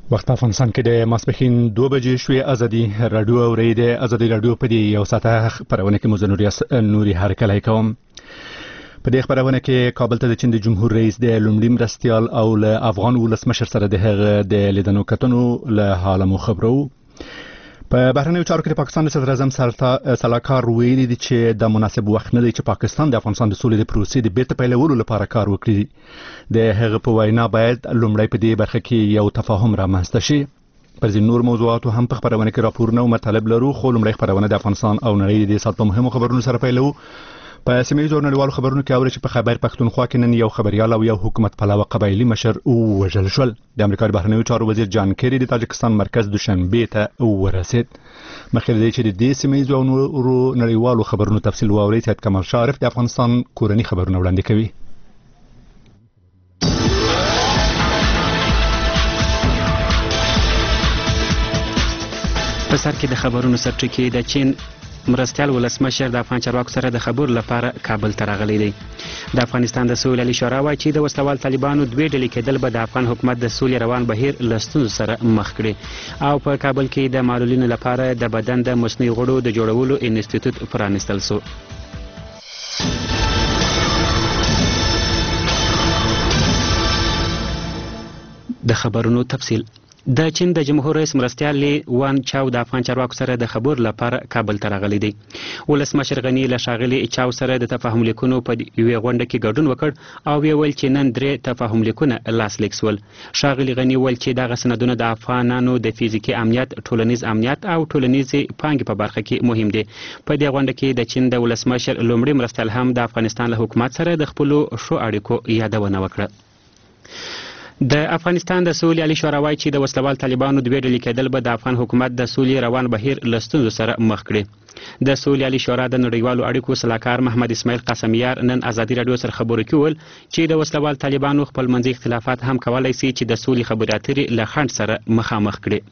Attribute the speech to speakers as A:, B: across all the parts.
A: وخت په افغانستان کې د ماسپښین 2 بجې شوې. ازادي رادیو اوري د ازادي رادیو په دې یو ساعته خبرونه کې مزه نوري هرکلی کوم. په دې خبرونه کې کابل ته د چین د جمهور رئیس د لومړي مرستيال او له افغان ولسمشر سره د هغه د لیدنو کتنو له حاله مو خبرو. په بهرنیو چارو کې د پاکستان د صدر اعظم سلاکار ویلي دي چې د مناسب وخت نه دی چې پاکستان د افغانستان د سولې د پروسې د بیرته پیلولو لپاره کار وکړي. د هغه په وینا باید لومړی په دې برخه کې یو تفاهم رامنځته شي. پر ځینو نور موضوعاتو هم په خبرونه کې راپورونه او مطالب لرو، خو لومړی خبرونه د افغانستان او نړۍ د سات په مهمو خبرونو سره پیلو. په سیمه ییزو نړیوالو خبرونو کې اوري چې په خبر پښتونخوا کې نن یو خبريال او یو حکومت پلاوه قبایلی مشر وژل شول. د امریکا د بهرنیو چارو وزیر جان کیری د تاجکستان مرکز دوشنبه ته ورسید. مخکې د چې د سیمه ییزو نړیوالو خبرونو تفصیل واوري سید کمال شارف د افغانستان کورنی خبرونه وړاندې کوي.
B: په سر کې د خبرونو سرټکی د چین مرستيال ولسمشر د افغان چارواکو سره د خبرو لپاره کابل ته راغلی دی. د افغانستان د سولې علی شورا وايي چې د وسلوال طالبانو دوی ډلې کېدل به د افغان حکومت د سولې روان بهیر له ستونزو سره مخ کړي او په کابل کې د معلولینو لپاره د بدن د مصنوعي غړو د جوړولو انسټیټیوټ پرانیستل شو. د خبرونو تفصیل. د چین د جمهور رئیس مرستيال لی وان چاو د افغان چارواکو سره د خبرو لپاره کابل ته راغلی دی. ولسمشر غنی له شاغلی چاو سره د تفاهم لیکونو په یوې غونډه کې ګډون وکړ او ویل چې نن درې تفاهم لیکونه لاسلیک شول. شاغلی غنی ویل چې دغه سندونه د افغانانو د فزیکي امنیت، ټولنیز امنیت او ټولنیز پانګې په برخه کې مهم دي. په دې غونډه کې د چین د ولسمشر لومړي مرستيال هم د افغانستان له حکومت سره د خپل شو اړیکو یادونه وکړه. د افغانستان د سولې علی شورا وايي چې د وسلوال طالبانو دوی ډلې کېدل به د افغان حکومت د سولې روان بهیر له ستونزو سره مخ کړي. د سولې علی شورا د نړیوالو اړیکو سلاکار محمد اسماعیل قاسمیار نن ازادي رادیو سره خبرو کې ویل چې د وسلوال طالبانو خپل منځي اختلافات هم کولای شي چې د سولې خبرې اترې له خنډ سره مخامخ کړي.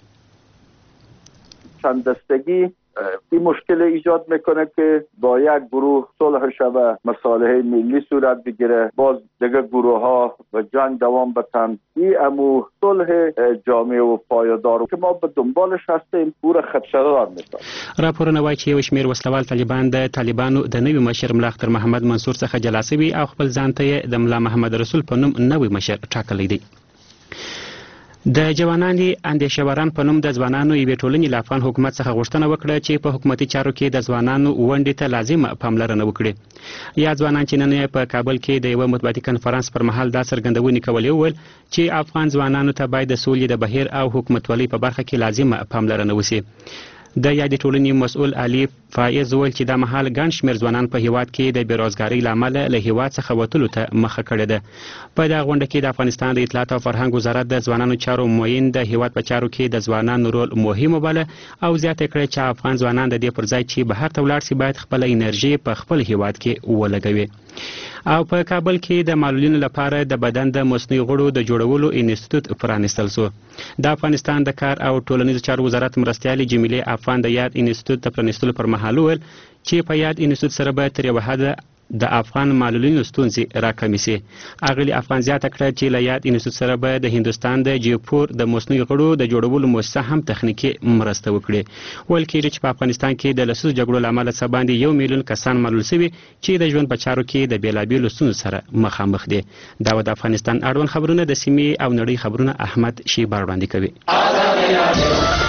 C: چندستگی این مشکل ایجاد میکنه که با یک گروه صلح شود، مصالح ملی صورت بگیره، باز دیگه گروه ها و جنگ دوام بتن. این امو صلح جامع و پایدار که ما به دنبالش هستیم پور خدشه‌دار میکنه.
B: راپورونه وايي چې یو شمېر وسلوال طالبان د طالبانو د نوي مشر ملا اختر محمد منصور څخه جلا شوي او خپل ځان ته د ملا محمد رسول په نوم نوي مشر ټاکلی دی. د جوانانو اندیشوران په نوم د ځوانانو یوې ټولنې له افغان حکومت څخه غوښتنه وکړه چې په حکومتي چارو کې د ځوانانو ونډې ته لازمه پاملرنه وکړي. یا ځوانان چې نن په کابل کې د یو مطبوعاتي کنفرانس پر مهال دا څرګندونې کولې وویل چې افغان ځوانانو ته باید د سولې د بهیر او حکومتولۍ په برخه کې لازمه پاملرنه وشي. د یادې ټولنې مسؤل علي فایز ویل چې دا مهال ګڼ شمېر ځوانان په هیواد کې د بیروزګارۍ له امله له هیواد څخه وتلو ته مخه کړې ده. په دغه غونډه کې د افغانستان د اطلاعات او فرهنګ وزارت د ځوانانو چارو معین د هیواد په چارو کې د ځوانانو رول مهم وباله او زیاته کړې چې افغان ځوانان د دې پر ځای چې بهر ته ولاړ شي باید خپل انرژي په خپل هیواد کې ولګوي. او په کابل کې د معلولینو لپاره د بدن د مصنوعي غړو د جوړولو انسټیټیوټ پرانیستل شو. د افغانستان د کار او ټولنیز چارو وزارت مرستيالې جمیله افغان د یاد انسټیټیوټ ته پرانیستلو پر مهال ویل چې په یاد انسټیټیوټ سره به تر یوه حده د افغان معلولینو ستونزې راکمې شي. اغلي افغان زیاته کړه چې له یاد انسټیټیوټ سره به د هندوستان د جیپور د مصنوعي غړو د جوړولو مؤسسه هم تخنیکي مرسته وکړي. ویل کېږي چې په افغانستان کې د لسیزو جګړو له امله څه باندې 1 میلیون کسان معلول شوي چې د ژوند په چارو کې د بېلابېلو ستونزو سره مخامخ دي. دا د افغانستان اړوند خبرونه د سیمې او نړۍ خبرونه احمد شیبا وړاندې کوي.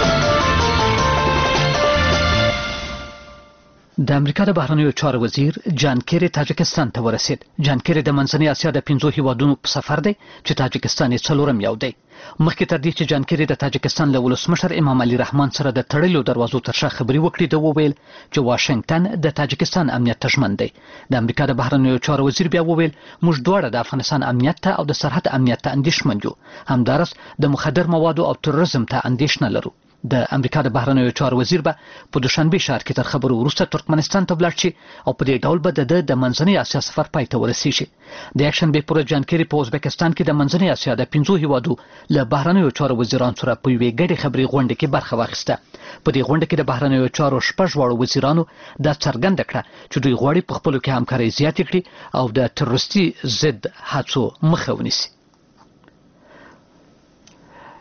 D: د امریکا د بهرنیو چارو وزیر جان کیری تاجکستان ته ورسید. جان کیری د منځنۍ اسیا د 5 هیوادونو په سفر دی چې تاجکستان یې 4م یو دی. مخکې تر دې چې جان کیری د تاجکستان له ولسمشر امام علي رحمان سره د تړلو دروازو تر شا خبرې وکړي د وویل چې واشنگټن د تاجکستان امنیت ته ژمن دی. د امریکا د بهرنیو چارو وزیر بیا وویل موږ دواړه د افغانستان امنیت ته او د سرحد امنیت ته اندېښمن یو، همدارس د مخدر موادو او تروریزم ته اندېښنه لرو. د امریکا د بهرنیو چارو وزیر به په دوشنبه ښار کې تر خبرو وروسته ترکمنستان ته ولاړ شي او په دې ډول به د منځنۍ اسیا سفر پای ته ورسیږي. د اکشن بې پوره جان کیری په ازبکستان کې د منځنۍ اسیا د 5 هیوادو له بهرنیو چارو وزیرانو سره په یوې ګډې خبري غونډه کې برخه واخیسته. په دې غونډه کې د بهرنیو چارو 6 واړو وزیرانو دا څرګنده کړه چې دوی غواړي په خپلو کې همکاري زیاتې کړي او د تروریستي ضد هڅو مخه ونیسي.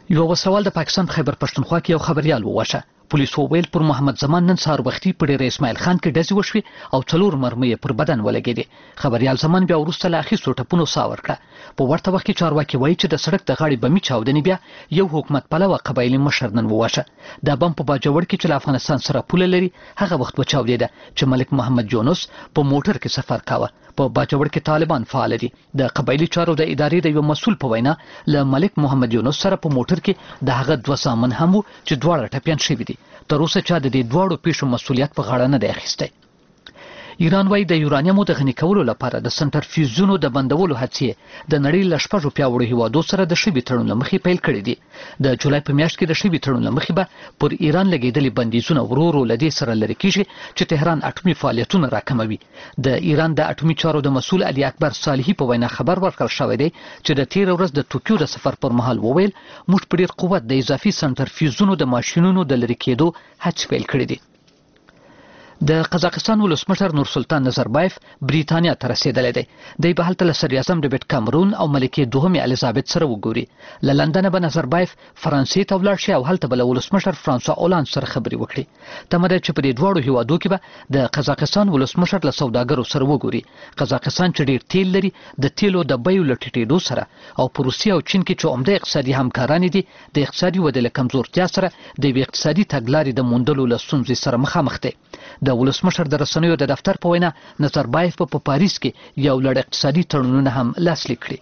D: یو وسوال د پاکستان خیبر پښتونخوا کې یو خبريال وواشه. پولیس وویل پر محمد زمان نن سهار وختي په ډېر اسماعیل خان کې ډزې وشوې او 4 مرمۍ پر بدن ولګېدې. خبريال زمان بیا وروسته له اخیستو ټپونو ساه ورکړه. په ورته وخت کې چارواکي وایي چې د سړک د غاړې بمي چاودنې بیا یو حکومت پلوه قبایلي مشر نن وواشه. دا بم په باجوړ کې چې له افغانستان سره پوله لري هغه وخت وچاودېده چې ملک محمد یونس په موټر کې سفر کاوه. په باجوړ کې طالبان فعال دي. د قبایلی چارو د ادارې د یو مسؤل په وینا له ملک محمد یونس سره په موټر کې د هغه 2 زامن هم چې دواړه ټپيان شوي دي. تر اوسه چا د دې دواړو پیښو مسؤلیت په غاړه نه دی اخیستی. ایران وايي د یورانیمو د غني کولو لپاره د سنټرفیوزونو د بندولو هڅې د نړۍ له 6 پیاوړو هیوادو سره د شوي تړون مخې پیل کړې دي. د جولای په میاشت کې د شوي تړون مخې به پر ایران لګیدلې بندیزونه ورو لدې سره لري کیږي چې تهران اټومي فعالیتونه راکموي. د ایران د اټومي چارو د مسؤل علي اکبر صالحي په وینا خبر ورکړل شوی دی چې د 13 ورځ د ټوکیو د سفر پر مهال وویل موږ په ډیر قوت د اضافي سنټرفیوزونو د ماشینونو د لری کېدو هڅې پیل کړې دي. د قزاقستان ولسمشر نورسلطان نظربایف بریتانیا ته رسیدلی دی. دی به هلته له صدر اعظم ډیوډ کامرون او ملکې دوهمې الیزابت سره وګوري. له لندن به نظربایف فرانسې ته ولاړ شي او هلته به له ولسمشر فرانسوا اولاند سره خبرې وکړي. تمه ده چې په دې دواړو هیوادو کې به د قزاقستان ولسمشر له سوداګرو سره وګوري. قزاقستان چې ډیر تیل لري د تیلو د بیو له ټیټېدو سره او په روسیه او چین کې چې عمده اقتصادي همکاران دي د اقتصادي ودې له کمزورتیا سره د یوې اقتصادي تګلارې د موندلو له ستونزې سره مخامخ دی. د ولسمشر د رسنیو د دفتر په وینا نظربایف په پاریس کې یو لړ اقتصادي تړونونه هم لاسلیک کړي.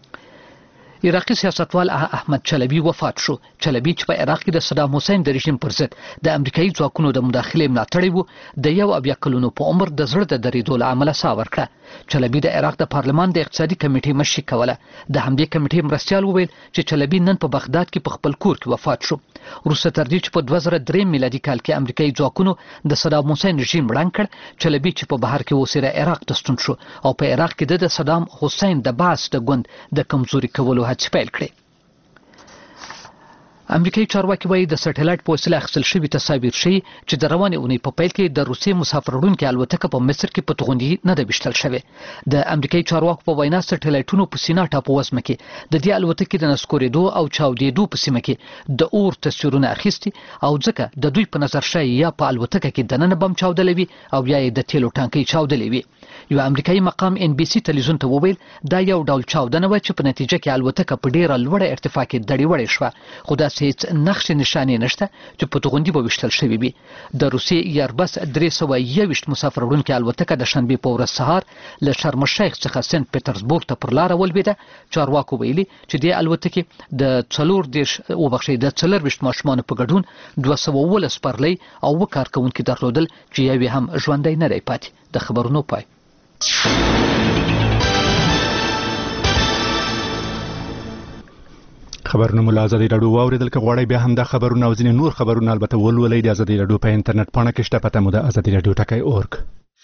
D: عراقي سیاستوال احمد چلبي وفات شو. چلبي چې په عراق کې د صدام حسین د رژیم پر ضد د امریکایي ځواکونو د مداخلې ملاتړی وو د 1 کلونو په عمر د زړه د درېدو له امله ساه ورکړه. چلبي د عراق د پارلمان د اقتصادي کمیټې مشري کوله. د همدې کمیټې مرستیال وویل چې چلبي نن په بغداد کې په خپل کور کې وفات شو. وروسته تر دې چې په 2003 میلادي کال کې امریکایي ځواکونو د صدام حسین رژیم ړنګ کړ، چلبي چې په بهر کې اوسېده عراق ته ستون شو او په عراق کې د صدام حسین د باس د ګوند د کمزوري کولو هڅې پیل کړې. امریکایي چارواکي وایي د سټلایټ په وسیله اخیستل شوي تصاویر ښیي چې د روانې اونۍ په پیل کې د روسیې مسافر وړونکې الوتکه په مصر کې په توغندي نه ده ویشتل شوې. د امریکایي چارواکو په وینا سټلایټونو په سینا ټاپو وزمه کې د دې الوتکې د نسکورېدو او چاودېدو په سیمه کې د اور تصویرونه اخیستي او ځکه د دوی په نظر ښایي یا په الوتکه کې دننه بم چاودلی وي او یا یې د تیلو ټانکۍ چاودلی وي. یو امریکایي مقام NBC تلویزیون ته وویل دا یو ډول چاودنه وه چې په نتیجه کې الوتکه په ډیره لوړه ارتفاع کې دړې وړې شوه، خو داسې هیڅ نقش نشانې نشته چې په توغندي به ویشتل شوي وي. د روسیې ایربس 321 مسافر وړونکې الوتکه د شنبې په ورځ سهار له شرم الشیخ څخه سنت پیټرزبورګ ته پر لاره ولوېده. چارواکو ویلي چې دې الوتکې د 24 ماشومانو په ګډون 219 سپرلۍ او 2 کارکوونکي درلودل چې یو هم ژوندی نه دی پاتې. د خبرونو پای.
A: خبرونه مو له ازادي راډیو واوریدل. که غواړئ بیا هم دا خبرونه او ځینې نور خبرونه البته ولولئ د ازادي راډیو په انټرنیټ پاڼه کې شته. پته مو د ازادي راډیو .org.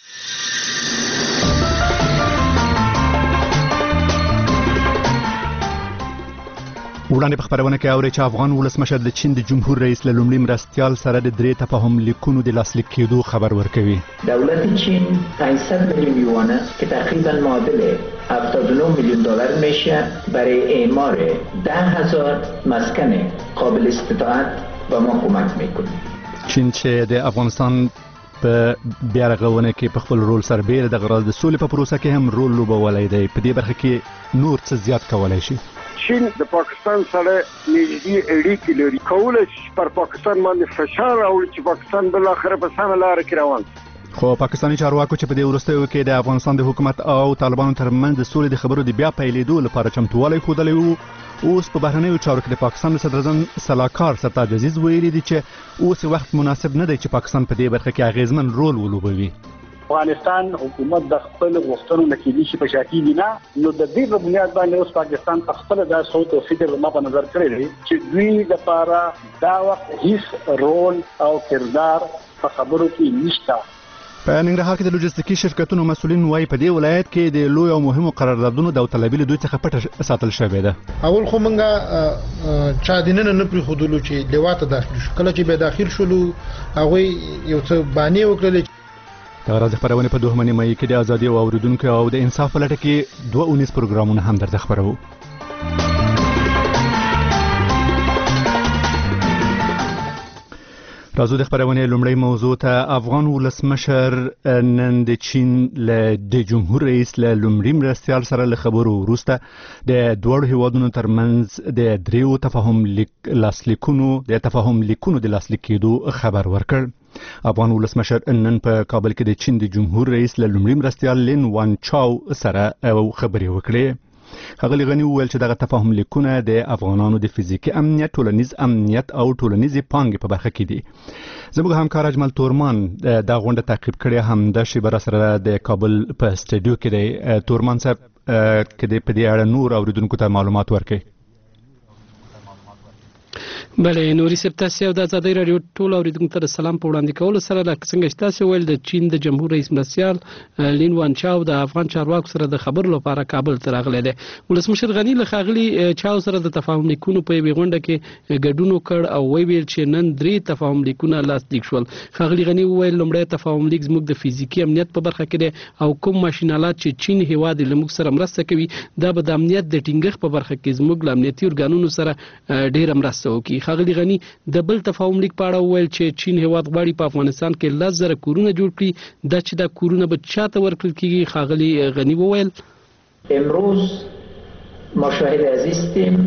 A: وړاندې په خبرونه کې اوري چې افغان ولسمشر د چین د جمهور رئیس له لومړي مرستیال سره د 3 تفاهم لیکونو د لاسلیک کېدو خبر ورکوي.
E: دولت چین 500 میلیون یوان که تقریبا معادل 79 میلیون دلار میشه برای اعمار 10,000 مسکن قابل استطاعت به ما کمک میکنه.
A: چین چې د افغانستان په بیا رغونه کې په خپل رول سربېره د غرض د سولې په پروسه کې هم رول لوبولی دی. په دې برخه کې نور څه زیات کولای شي؟
F: چین د پاکستان سره نږدې اړیکې لري. کولای شي پر پاکستان باندې فشار راوړي چې پاکستان بل اخر په سمه لار کې روان.
A: خو پاکستاني چارواکو چې په دې وروستیو کې د افغانستان د حکومت او طالبانو ترمنځ د سولې د خبرو د بیا پیلېدو لپاره چمتووالی ښودلی وو، اوس په بهرنیو چارو کې د پاکستان صدر اعظم سلاکار سرتاج عزیز ویلي دي چې اوس وخت مناسب نه دی چې پاکستان په دې برخه کې اغیزمن رول ولوبوي.
G: افغانستان حکومت د خپل غوښتنو نکېدي شي په شاکي دي نه، نو د دې په بنیاد باندې اوس پاکستان خپل د صوت او فکر ما په نظر کړی دی چې دوی لپاره دا وخت هیڅ رول او کردار په خبرو کې نشته.
A: په ننګرهار کې د لوجستیکي شرکتونو مسؤلین وایي په دې ولایت کې د لوی او مهمو قراردادونو داوطلبي له دوی څخه پټه ساتل شوې ده.
H: اول خو مونږه چا دیننه نه پرې خودلو چې لواته داخل شو، کله چې به داخل شولو هغه یو څه باندې وکړل.
A: د غرض خبرونه په 2 مې کې د ازادي او اوریدونکو او د انصاف په لټه کې 2 پروګرامونه هم درته خبرو. راځو د خبرونې لومړی موضوع ته. افغان ولسمشر نن د چین د جمهور رئیس له لومړي مرستیال سره له خبرو وروسته د دوړو هیوادونو ترمنځ د دریو تفاهم لیکونو د لاسلیک کېدو خبر ورکړ. افغان ولسمشر نن په کابل کې د چین د جمهور رئیس له لومړي مرستیال لین وان چاو سره خبرې وکړې. ښاغلي غني وویل چې دغه تفاهم لیکونه د افغانانو د فزیکي امنیت، ټولنیز امنیت او ټولنیزې پانګې په برخه کې دي. زموږ همکار اجمل تورمان دا غونډه تعقیب کړې، همدا شیبه را سره د کابل په سټډیو کې دی. تورمان صاحب کې په دې اړه نور اوریدونکو ته معلومات ورکړي.
I: بله نوري صاحب، تاسو د ازادۍ رادیو ټول اوریدونکو ته سلام په وړاندې کولو سره لکه څنګه چې تاسو ویل د چین د جمهور رئیس مرستیال لین وان چاو د افغان چارواکو سره د خبرو لپاره کابل ته راغلی دی. ولسمشر غني له ښاغلي چاو سره د تفاهم لیکونو په یوه غونډه کې ګډون وکړ او ویل چې نن 3 تفاهم لیکونه لاسلیک شول. ښاغلي غني وویل لومړی تفاهم لیک زموږ د فزیکي امنیت په برخه کې دی او کوم ماشینالات چې چین هیواد له موږ سره مرسته کوي دا به د امنیت د ټینګښت په برخه کې زموږ له امنیتي ارګانونو سره ډېره مرسته وکړي. ښاغلي غني د بل تفاهم لیک په اړه وویل چې چین هیواد غواړي په افغانستان کې 10,000 کورونه جوړ کړي. دا چې دا کورونه به چاته ورکړل کیږي، ښاغلي غني وویل
E: امروز ما شاهد عزیزیم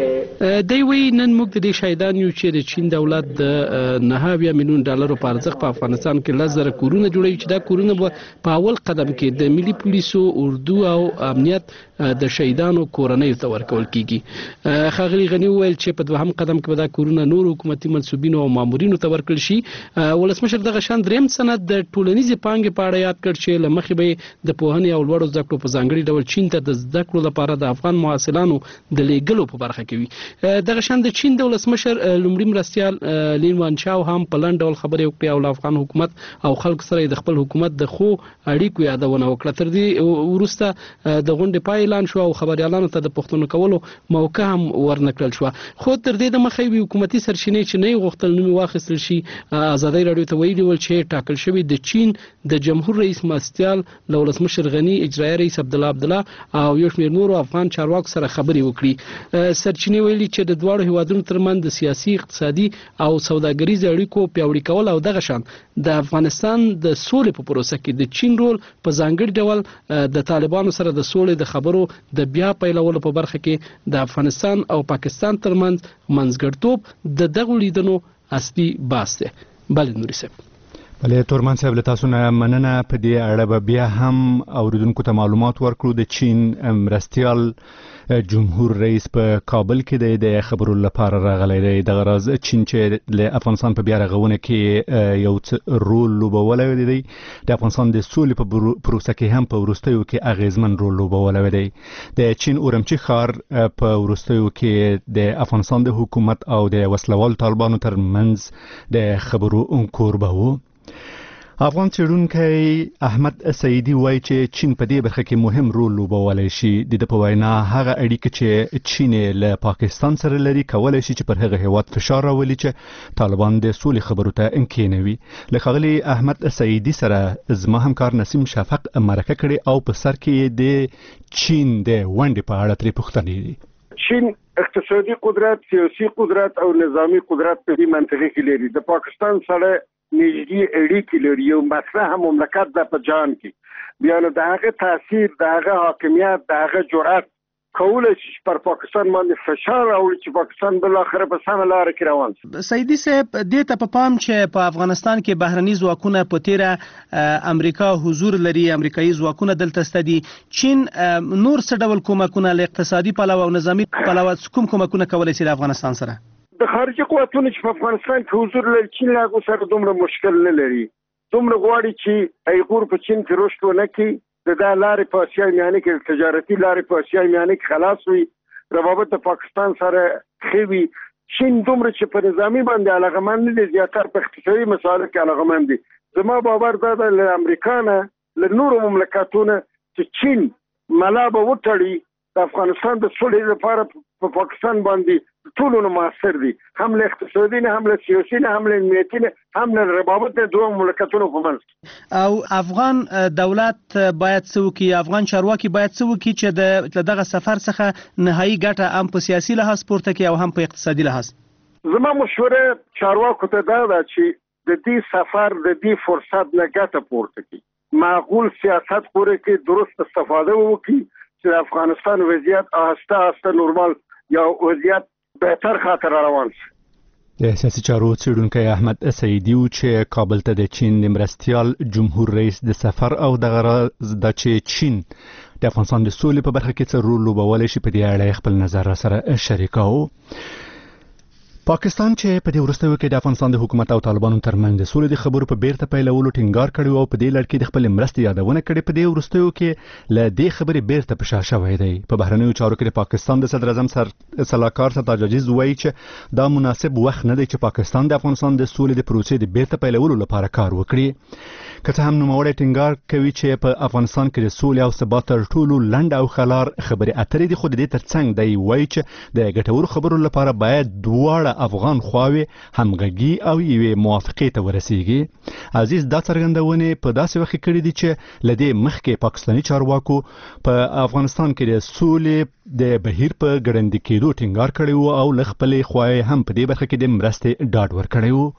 E: که
I: دی وی نن موږ د دې شاهدان یو چې د چین دولت د 9 میلیون ډالرو په ارزښت په افغانستان کې 10,000 کورونه جوړوي چې دا کورونه به په اول قدم کې د ملي پولیسو، اردو او امنیت د شهیدانو کورنۍ ته ورکول کیږي. ښاغلي غني وویل چې په دوهم قدم کې به دا کورونه نور حکومتي منصوبینو او مامورینو ته ورکړل شي. ولسمشر دغه شان دریم سند د ټولنیزې پانګې په اړه یاد کړ چې له مخې به د پوهنې او لوړو زده کړو په ځانګړي ډول چین ته د زده کړو لپاره د افغان محصلانو د لیږلو په برخه کوي. دغه شان د چین د ولسمشر لومړي مرستیال لین وان چاو هم په لنډ ډول خبرې وکړې او له افغان حکومت او خلکو سره د خپل حکومت د خو اړیکو یادونه وکړه. تر دې وروسته د غونډې پای اعلان شو او خبريالانو ته د پښتنو کولو موقع هم ورنکړل شو. خو تر دې د مخې حکومتي سرچینې چې نه غوښتل نوم واخیستل شي. ازادۍ رادیو ته ویلي ول چې ټاکل شوی د چین د جمهور رئیس مرستیال له ولسمشر غني، اجرایي رئیس عبدالله او یو شمېر نورو افغان چارواکو سره خبرې وکړي. سرچینې ویلي چې د دواړو هیوادونو ترمنځ د سیاسي، اقتصادي او سوداګریز اړیکو پیاوړي کول او دغه شان د افغانستان د سولې په پروسه کې د چین رول په ځانګړي ډول د طالبانو سره د سولې د خبرو د بیا پیلولو په برخه کې د افغانستان او پاکستان ترمنځ منځګړیتوب د دغه لیدنو اصلي بحث دی. بل نوري صاحب.
A: بله تورمان صاحب، له تاسو نه مننه. په دې اړه به بیا هم اوریدونکو ته معلومات ورکړو. د چین مرستیال جمهور رئیس په کابل کې د خبرو لپاره راغلی دی. دغه راز چین چې له افغانستان په بیا رغونه کې یو څه رول لوبولی دی، د افغانستان د سولې په پروسه کې هم په وروستیو کې اغیزمن رول لوبولی دی. د چین اورمچي ښار په وروستیو کې د افغانستان د حکومت او د وسلوال طالبانو ترمنځ د خبرو کوربه و. افغان څېړونکی احمد سعیدي وایي چې چین په دې برخه کې مهم رول لوبولی شي. د په وینا هغه اړیکه چې چین له پاکستان سره لري کولی شي چې پر هغه هیواد فشار راولي چې طالبان د سولې خبرو ته کېنوي. له ښاغلي احمد سعیدي سره زما همکار نسیم شفق مرکه کړې او په سر کې د چین د ونډې په اړه ترې پوښتنې دي.
F: چین اقتصادي قدرت، سیاسي قدرت او نظامی قدرت په دې منطقه کې لري. د پاکستان سره نږدې اړیکې لري. یو مطرح مملکت ده په جهان کې. بیا نو د هغه تاثیر، د هغه حاکمیت، د هغه جرأت کولی شي پر پاکستان باندې فشار راوړي چې پاکستان بل اخر په سمه لار کې روان شي.
I: سعیدي صاحب، دې ته په پام چې په افغانستان کې بهرني ځواکونه په تیره امریکا حضور لري، امریکایي ځواکونه دلته ستدي. چین نور څه ډول کومکونه له اقتصادي پلوه او نظامی پلوه کوم کومکونه کولی شي د افغانستان سره؟
F: د خارجي قوتونو چې په افغانستان کې حضور لري، چین له هغو سره دومره مشکل نه لري. دومره غواړي چې ایغور په چین کې رشد ونه کړي، د دا لارې په اسیا میانه کې تجارتي لارې په اسیا میانه کې خلاص وي، روابط د پاکستان سره ښه وي. چین دومره چې په نظامي باندې علاقمند نه دي، زیاتره په اقتصادي مسایلو کې علاقمند دي. زما باور دا ده له امریکا نه، له نورو مملکتونو چې چین ملا به وتړي د افغانستان د سولې لپاره په پاکستان باندې ټول نو موثر دي، هم له اقتصادي نه، هم له سیاسي نه، هم له امنیتي نه، هم له ربابت د دوه مملکتونو په منځ.
I: او افغان دولت باید څه وکړي، افغان چارواکي باید څه وکړي چې د دغه سفر څخه نهایي ګټه هم په سیاسي لحاظ پورته کړي او هم په اقتصادي لحاظ؟
F: زما مشوره چارواکو ته دا ده چې د دې سفر د دې فرصت نه ګټه پورته کړي، معقول سیاست پورې کې درست استفاده وکړي چې د افغانستان وضعیت آهسته آهسته نورمال یا وضعیت بهتر خاطر روان شي.
A: د سیاسي چارو څېړونکی احمد سعیدي و چې کابل ته د چین د مرستیال جمهور رئیس د سفر او دغه راز د چې چین د افغانستان د سولې په برخه کې څه رول لوبولی شي په دې اړه خپل نظر سره شریکاوه. پاکستان چې په دې وروستیو کې د افغانستان د حکومت او طالبانو ترمنځ د سولې د خبرو په بیرته پیلولو ټینګار کړی او په دې لړ کې د خپل مرستې یادونه کړې. په دې وروستیو کې له دې خبرې بیرته په شا شوی دی. په بهرنیو چارو کې د پاکستان د صدر اعظم سلاکار سرتاج عزیز وایي چې دا مناسب وخت نه دی چې پاکستان د افغانستان د سولې د پروسې د بیرته پیلولو لپاره کار وکړي. که څه هم نوموړی ټینګار کوي چې په افغانستان کې د سولې او ثبات تر ټولو لنډ او خلار خبرې اترې دي، خو د دې ترڅنګ دی وایي چې د ګټورو خبرو لپاره باید دواړه افغان خواوې همغږي او یوې موافقې ته ورسیږي. عزیز دا څرګندونې په داسې وخت کې کړې دي چې له دې مخکې پاکستاني چارواکو په افغانستان کې د سولې د بهیر په ګړندي کېدو ټینګار کړی و او له خپلې خواوې هم په دې برخه کې د مرستې ډاډ ورکړی و.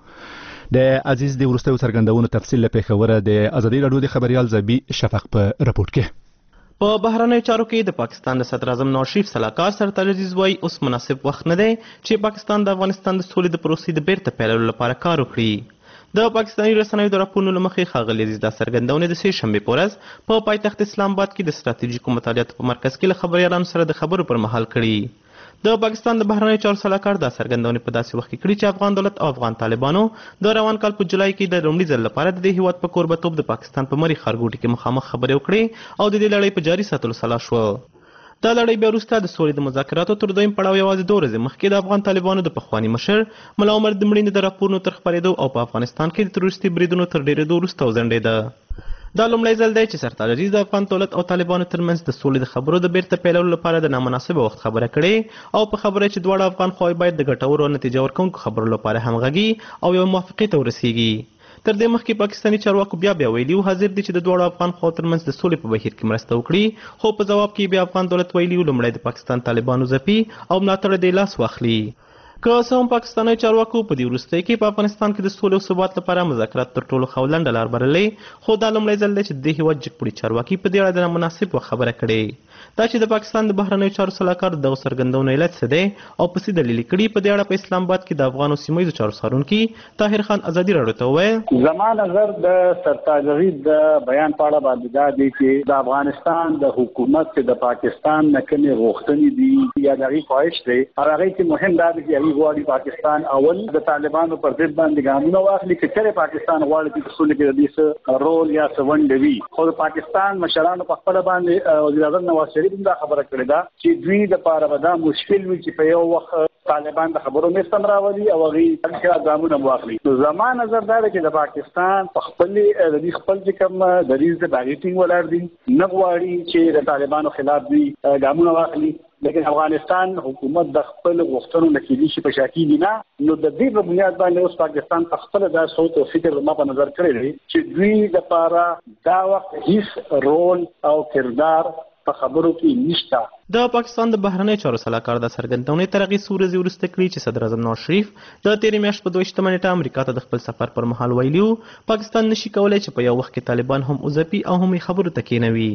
A: د عزیز د وروستیو څرګندونو تفصیل له پیښوره د ازادي راډیو د خبريال زبی شفق په رپورټ کې.
J: په بهرنیو چارو کې د پاکستان د صدر اعظم نواز شریف سلاکار سرتاج عزیز وایي اوس مناسب وخت نه دی چې پاکستان د افغانستان د سولې د پروسې د بیرته پیلولو لپاره کار وکړي. د پاکستاني رسنیو د راپورونو له مخې ښاغلي عزیز دا څرګندونې د سې شنبې په ورځ په پایتخت اسلام آباد کې د ستراتیژیکو مطالعاتو په مرکز کې له خبریالانو سره د خبرو پر مهال کړي. د پاکستان د بهرنیو چارو سلاکار دا څرګندونې په داسې وخت کې کړي چې افغان دولت او افغان طالبانو د روان کال په جولای کې د لومړي ځل لپاره د دې هیواد په کوربتوب د پاکستان په مری ښارګوټي کې مخامخ خبرې وکړې او د دې لړۍ په جاري ساتلو سلا شو. دا لړۍ بیا وروسته د سولې د مذاکراتو تر دویم پړاو یوازې 2 ورځې مخکې د افغان طالبانو د پخواني مشر ملا عمر د مړینې د راپورونو تر خپرېدو او په افغانستان کې د تروریستي بریدونو تر ډېرېدو وروسته وځنډېده. دا لومړی ځل دی چې سرتاج عزیز د افغان دولت او طالبانو ترمنځ د سولې د خبرو د بیرته پیلولو لپاره د نامناسبه وخت خبره کړې او په خبره چې دواړه افغان خواوې باید د ګټورو او نتیجه ورکوونکو خبرو لپاره همغږي او یو موافقې ته ورسیږي. تر دې مخکې پاکستاني چارواکو بیا ویلي و حاضر دي چې د دواړو افغان خواو ترمنځ د سولې په بهیر کې مرسته وکړي، خو په ځواب کې بیا افغان دولت ویلي و لومړی د پاکستان طالبانو ځپي او ملاتړ یې لاس واخلي. که څه هم پاکستاني چارواکو په دې وروستیو کې په افغانستان کې د سولې او ثبات لپاره مذاکرات تر ټولو ښه لنډه لار بللې، خو دا لومړی ځل دی چې د دې هېواد جګپوړي چارواکي په دې اړه د نامناسب وخت خبره کړې. دا چې د پاکستان د بهرنیو چارو سلاکار دغه څرګندونو علت څه دی او په څه دلیل کړي، په دې اړه په اسلام آباد کې د افغان او سیمه ییزو چارو څارونکي طاهر خان ازادي راډیو ته وویل
G: زما نظر د سرتاج عزیز د بیان په اړه باندې دا دی چې د افغانستان د حکومت د پاکستان نه کومې غوښتنې دي یا د هغې خواهش دی هغه کې مهم دا دی چې هغې غواړي پاکستان اول د طالبانو پر ضد باندې ګامونه واخلي، که چېرې پاکستان غواړي چې د سولې کې د دې څه رول یا څه ونډه وي. خو د پاکستان مشرانو په خپله باندې وزیر اعظم نواز شریف هم دا خبره کړې ده چې دوی دپاره به دا مشکل وي چې په یو وخت طالبان د خبرو میستم راولي او هغې ګامونه واخلي. نو زما نظر دا دی چې د پاکستان په خپلې د دې خپل چې کوم دریځ د هغې ټینګ ولاړ دي، نه غواړي چې د طالبانو خلاف دوی ګامونه واخلي. لیکن افغانستان حکومت د خپل غوښتنو نه کېدای شي په شا کېږي نه، نو د دې په بنیاد باندې اوس پاکستان په خپله دا سوچ او فکر زما په نظر کړی دی چې دوی دپاره دا وخت هیڅ رول او کردار په خبرو کې نشته.
J: د پاکستان د بهرنیو چارو سلاکار د څرګندونې تر هغې څو ورځې وروسته کړي چې صدر اعظم نواز شریف د تېرې میاشت په 22 نیټه امریکا ته د خپل سفر پر مهال ویلي و پاکستان نشي کولی چې په یو وخت کې طالبان هم وځپي او هم یې خبرو ته کېنوي.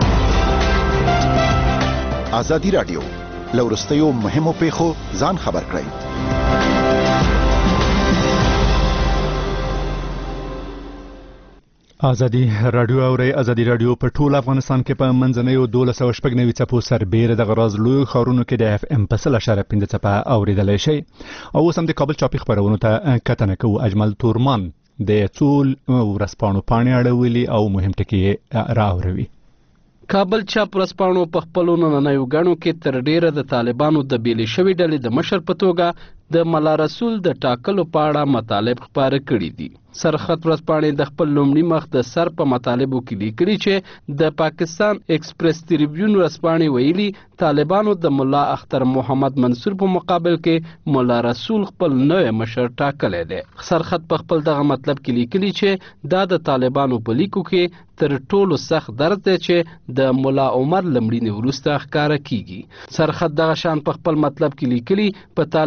K: ازادي راډیو له وروستیو مهمو پیښو ځان خبر کړئ.
A: ازادي راډیو اوري ازادي راډیو په ټول افغانستان کې په منځنیو 1290 څپو سربېره د غراز لوی خارونو کې د FM په 0.5 څپه اوریدلای شي او اوس هم د کابل چاپی خبرونو ته کتنه کوو. اجمل تورمان د څول ورسپانو پاڼې اړولي او مهم ټکي راوړي.
I: کابل چاپ ورځپاڼو په خپلو نننیو ګڼو کې تر ډیره د طالبانو د بیلې شوې ډلې د مشر په توګه د ملا رسول د ټاکلو په اړه مطالب خپاره کړي دي. سرخط ورځپاڼې د خپل لومړي مخ د سر په مطالبو کې لیکلي چې د پاکستان ایکسپریس ټریبیون ورځپاڼې ویلي طالبانو د ملا اختر محمد منصور په مقابل کې ملا رسول خپل نوی مشر ټاکلی دی. سرخط په خپل دغه مطلب کې لیکلي چې دا د طالبانو په لیکو کې تر ټولو سخت درد دی چې د ملا عمر لمړینې وروسته ښکاره کیږي. سرخط دغه شان په خپل مطلب کې لیکلي په طالبانو کې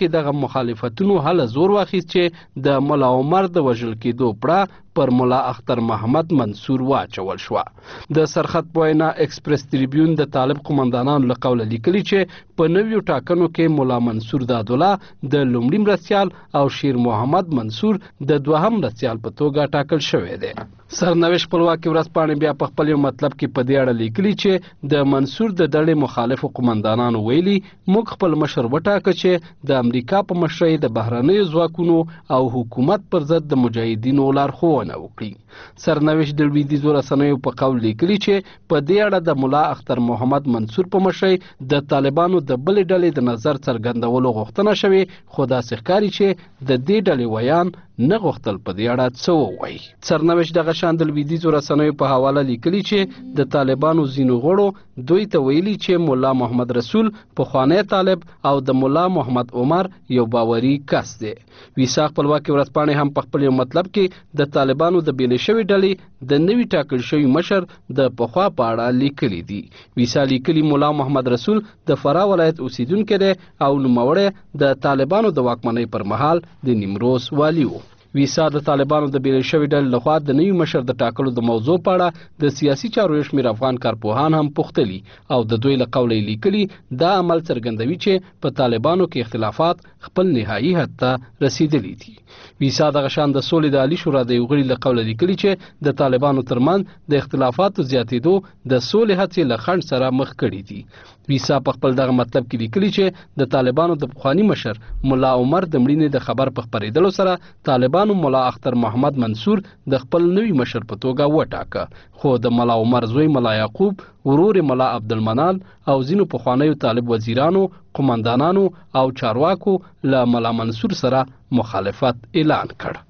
I: کې دغه مخالفتونو هله زور واخیست چې د ملا عمر د وژل کېدو پړه پر ملا اختر محمد منصور واچول شو. د سرخط پوینا ایکسپریس تریبیون د طالب قومندانانو له قوله لیکلي چې په نویو ټاکنو کې ملا منصور دادوله د لومړي مرستیال او شیر محمد منصور د دوهم مرستیال په توګه ټاکل شوی دی. سرنوشت خپلواکي ورځپاڼې بیا په خپل یو مطلب کې په دې اړه لیکلي چې د منصور د ډلې مخالفو قومندانانو ویلي موږ خپل مشر وټاکه چې د امریکا په مشرۍ د بهرنیو ځواکونو او حکومت پر ضد د مجاهدینو لارښوونه وکړي. سرنوشت د لویدیځو رسنیو په قول لیکلي چې په دې اړه د ملا اختر محمد منصور په مشرۍ د طالبانو د بلې ډلې د نظر څرګندولو غوښتنه شوې، خو داسې ښکاري چې د دې ډلې ویان نه غوښتل په دې اړه څه ووایي. سرنوشت دغه شان د لویدیځو رسنیو په حواله لیکلي چې د طالبانو ځینو غړو دوی ته ویلي چې مولا محمد رسول پخوانی طالب او د مولا محمد عمر یو باوري کس دی. ویسا خپلواکي ورځپاڼې هم په خپل یو مطلب کې د طالبانو د بیلې شوې ډلې د نوي ټاکل شوي مشر د پخوا په اړه لیکلي دي. ویسا لیکلي مولا محمد رسول د فراه ولایت اوسیدونکی دی او نوموړی د طالبانو د واکمنۍ پر مهال د نیمروز والي و. ویسا د طالبانو د بیلې شوې ډلې لخوا د نوي مشر د ټاکلو د موضوع په اړه د سیاسي چارو یو شمېر افغان کارپوهان هم پوښتلي او د دوی له قوله یې لیکلي دا عمل څرګندوي چې په طالبانو کې اختلافات خپل نهایي حد ته رسیدلي دي. ویسا دغه شان د سولې د عالي شورا د یو غړي له قوله لیکلي چې د طالبانو ترمنځ د اختلافاتو زیاتېدو د سولې هڅې له خنډ سره مخ کړي دي. ویسا په خپل دغه مطلب کې لیکلي چې د طالبانو د پخواني مشر ملا عمر د مړینې د خبر په خپرېدلو سره طالبانو ملا اختر محمد منصور د خپل نوي مشر په توګه وټاکه، خو د ملا عمر زوی ملا یعقوب، ورور ملا عبدالمنان او ځینو پخوانیو طالب وزیرانو، قومندانانو او چارواکو له ملا منصور سره مخالفت اعلان کړ.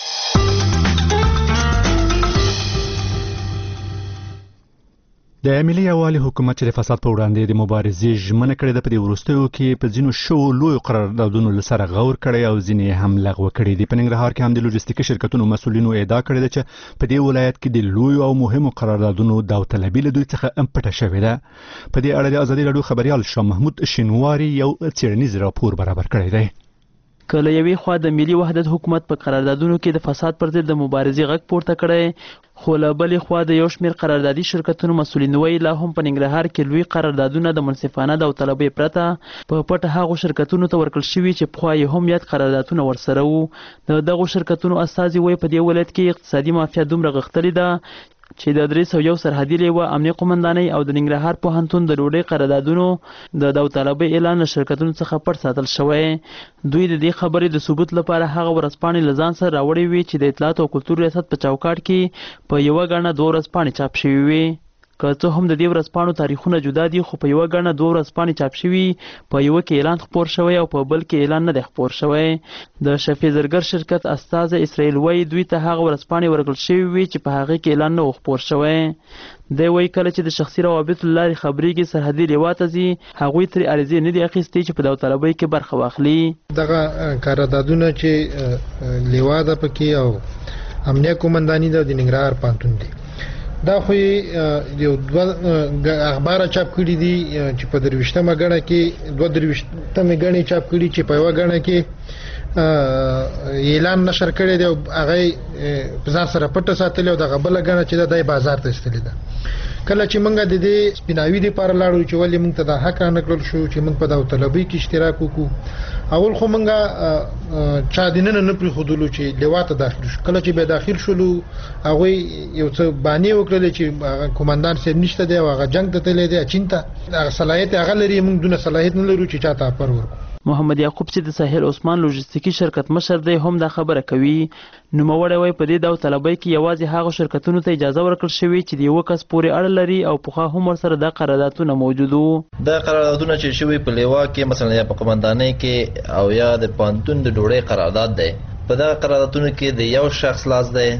A: د ملي یووالي حکومت چې د فساد په وړاندې د مبارزې ژمنه کړې ده په دې وروستیو کې په ځینو شوو لویو قراردادونو له سره غور کړی او ځینې هم لغوه کړي دي. په ننګرهار کې هم د لوجستیکي شرکتونو مسؤلینو ادعا کړې ده چې په دې ولایت کې د لویو او مهمو قراردادونو داوطلبي له دوی څخه پټه شوې ده. په دې اړه د ازادي راډیو خبریال شاه محمود شینواري یو څېړنیز راپور برابر کړی دی.
L: که له یوې خوا د ملي وحدت حکومت په قراردادونو کې د فساد پر ضد د مبارزې غږ پورته کړی، خو له بلې خوا د یو شمېر قراردادي شرکتونو مسؤلین وایي لا هم په ننګرهار کې لوی قراردادونه د منصفانه داوطلبۍ پرته په پټه هغو شرکتونو ته ورکړل شوي چې پخوا یې هم یاد قراردادونه ورسره وو. د دغو شرکتونو استازي وایي په دې ولایت کې اقتصادي مافیا دومره غښتلې ده چې د 301 سرحدي لیوه، امنیه قومندانۍ او د ننګرهار پوهنتون د ډوډۍ قراردادونو د داوطلبۍ اعلان له شرکتونو څخه پټ ساتل شوی. دوی د دې خبرې د ثبوت لپاره هغه ورځپاڼې له ځان سره راوړې وي چې د اطلاعات او کلتور ریاست په چوکاټ کې په یوه ګڼه 2 ورځپاڼې چاپ شوي وي. که څه هم د دې ورځپاڼو تاریخونه جدا دي، خو په یوه ګڼه 2 ورځپاڼې چاپ شوي، په یوه کې اعلان خپور شوی او په بل کې اعلان نه دی خپور شوی. د شفیع زرګر شرکت استازی اسرائیل وایي دوی ته هغه ورځپاڼې ورکړل شوي وي چې په هغې کې اعلان نه و خپور شوی. دی وایي کله چې د شخصي روابطو له لارې خبرېږي سرحدي لیوا ته ځي، هغوی ترې عریضې نه دي اخیستې چې په داوطلبۍ کې برخه واخلي.
H: دغه قراردادونه چې لیوا ده پکې او امنیه قومنداني ده د ننګرهار پوهنتون دی، دا خو یو اخبار چاپ کړي دي چې په 23مه غړه کې 23مه غړي چاپ کړي چې په یوه غړه کې اعلان نشر کړی دی او هغه په ځان سره پټه ساتلی او دغه بله غړه چې د بازار ته ایستلې ده. کله چې موږ د دې سپیناوي لپاره لاړو چې ولې موږ ته د حق نه کړل شو چې موږ په داوطلبۍ کې اشتراک وکړو، اول خو موږ چا دینه نه پرې خودلو چې لیواته داخل شو. کله چې به داخل شولو هغه یو څه باندې وکړل چې کمانډان صاحب نشته دی او هغه جنگ ته تللی دی، چینته هغه صلاحیت هغه لري، موږ دونه صلاحیت نه لرو چې چاته پر ورکو.
L: محمد یعقوب چې د ساحل عثمان لوجستیکي شرکت مشر دی هم دا خبره کوي. نوموړی وایي په دې داوطلبۍ کې یوازې هغه شرکتونو ته اجازه ورکړل شوې چې د یوه کس پورې اړه لري او پخوا هم ورسره دا قراردادونه موجود وو.
M: دا قراردادونه چې شوي په لیوا کې مثلا یا په قومندانۍ کې او یا د پوهنتون د ډوډۍ قرارداد دی، په دغه قراردادونو کې د یو شخص لاس دی،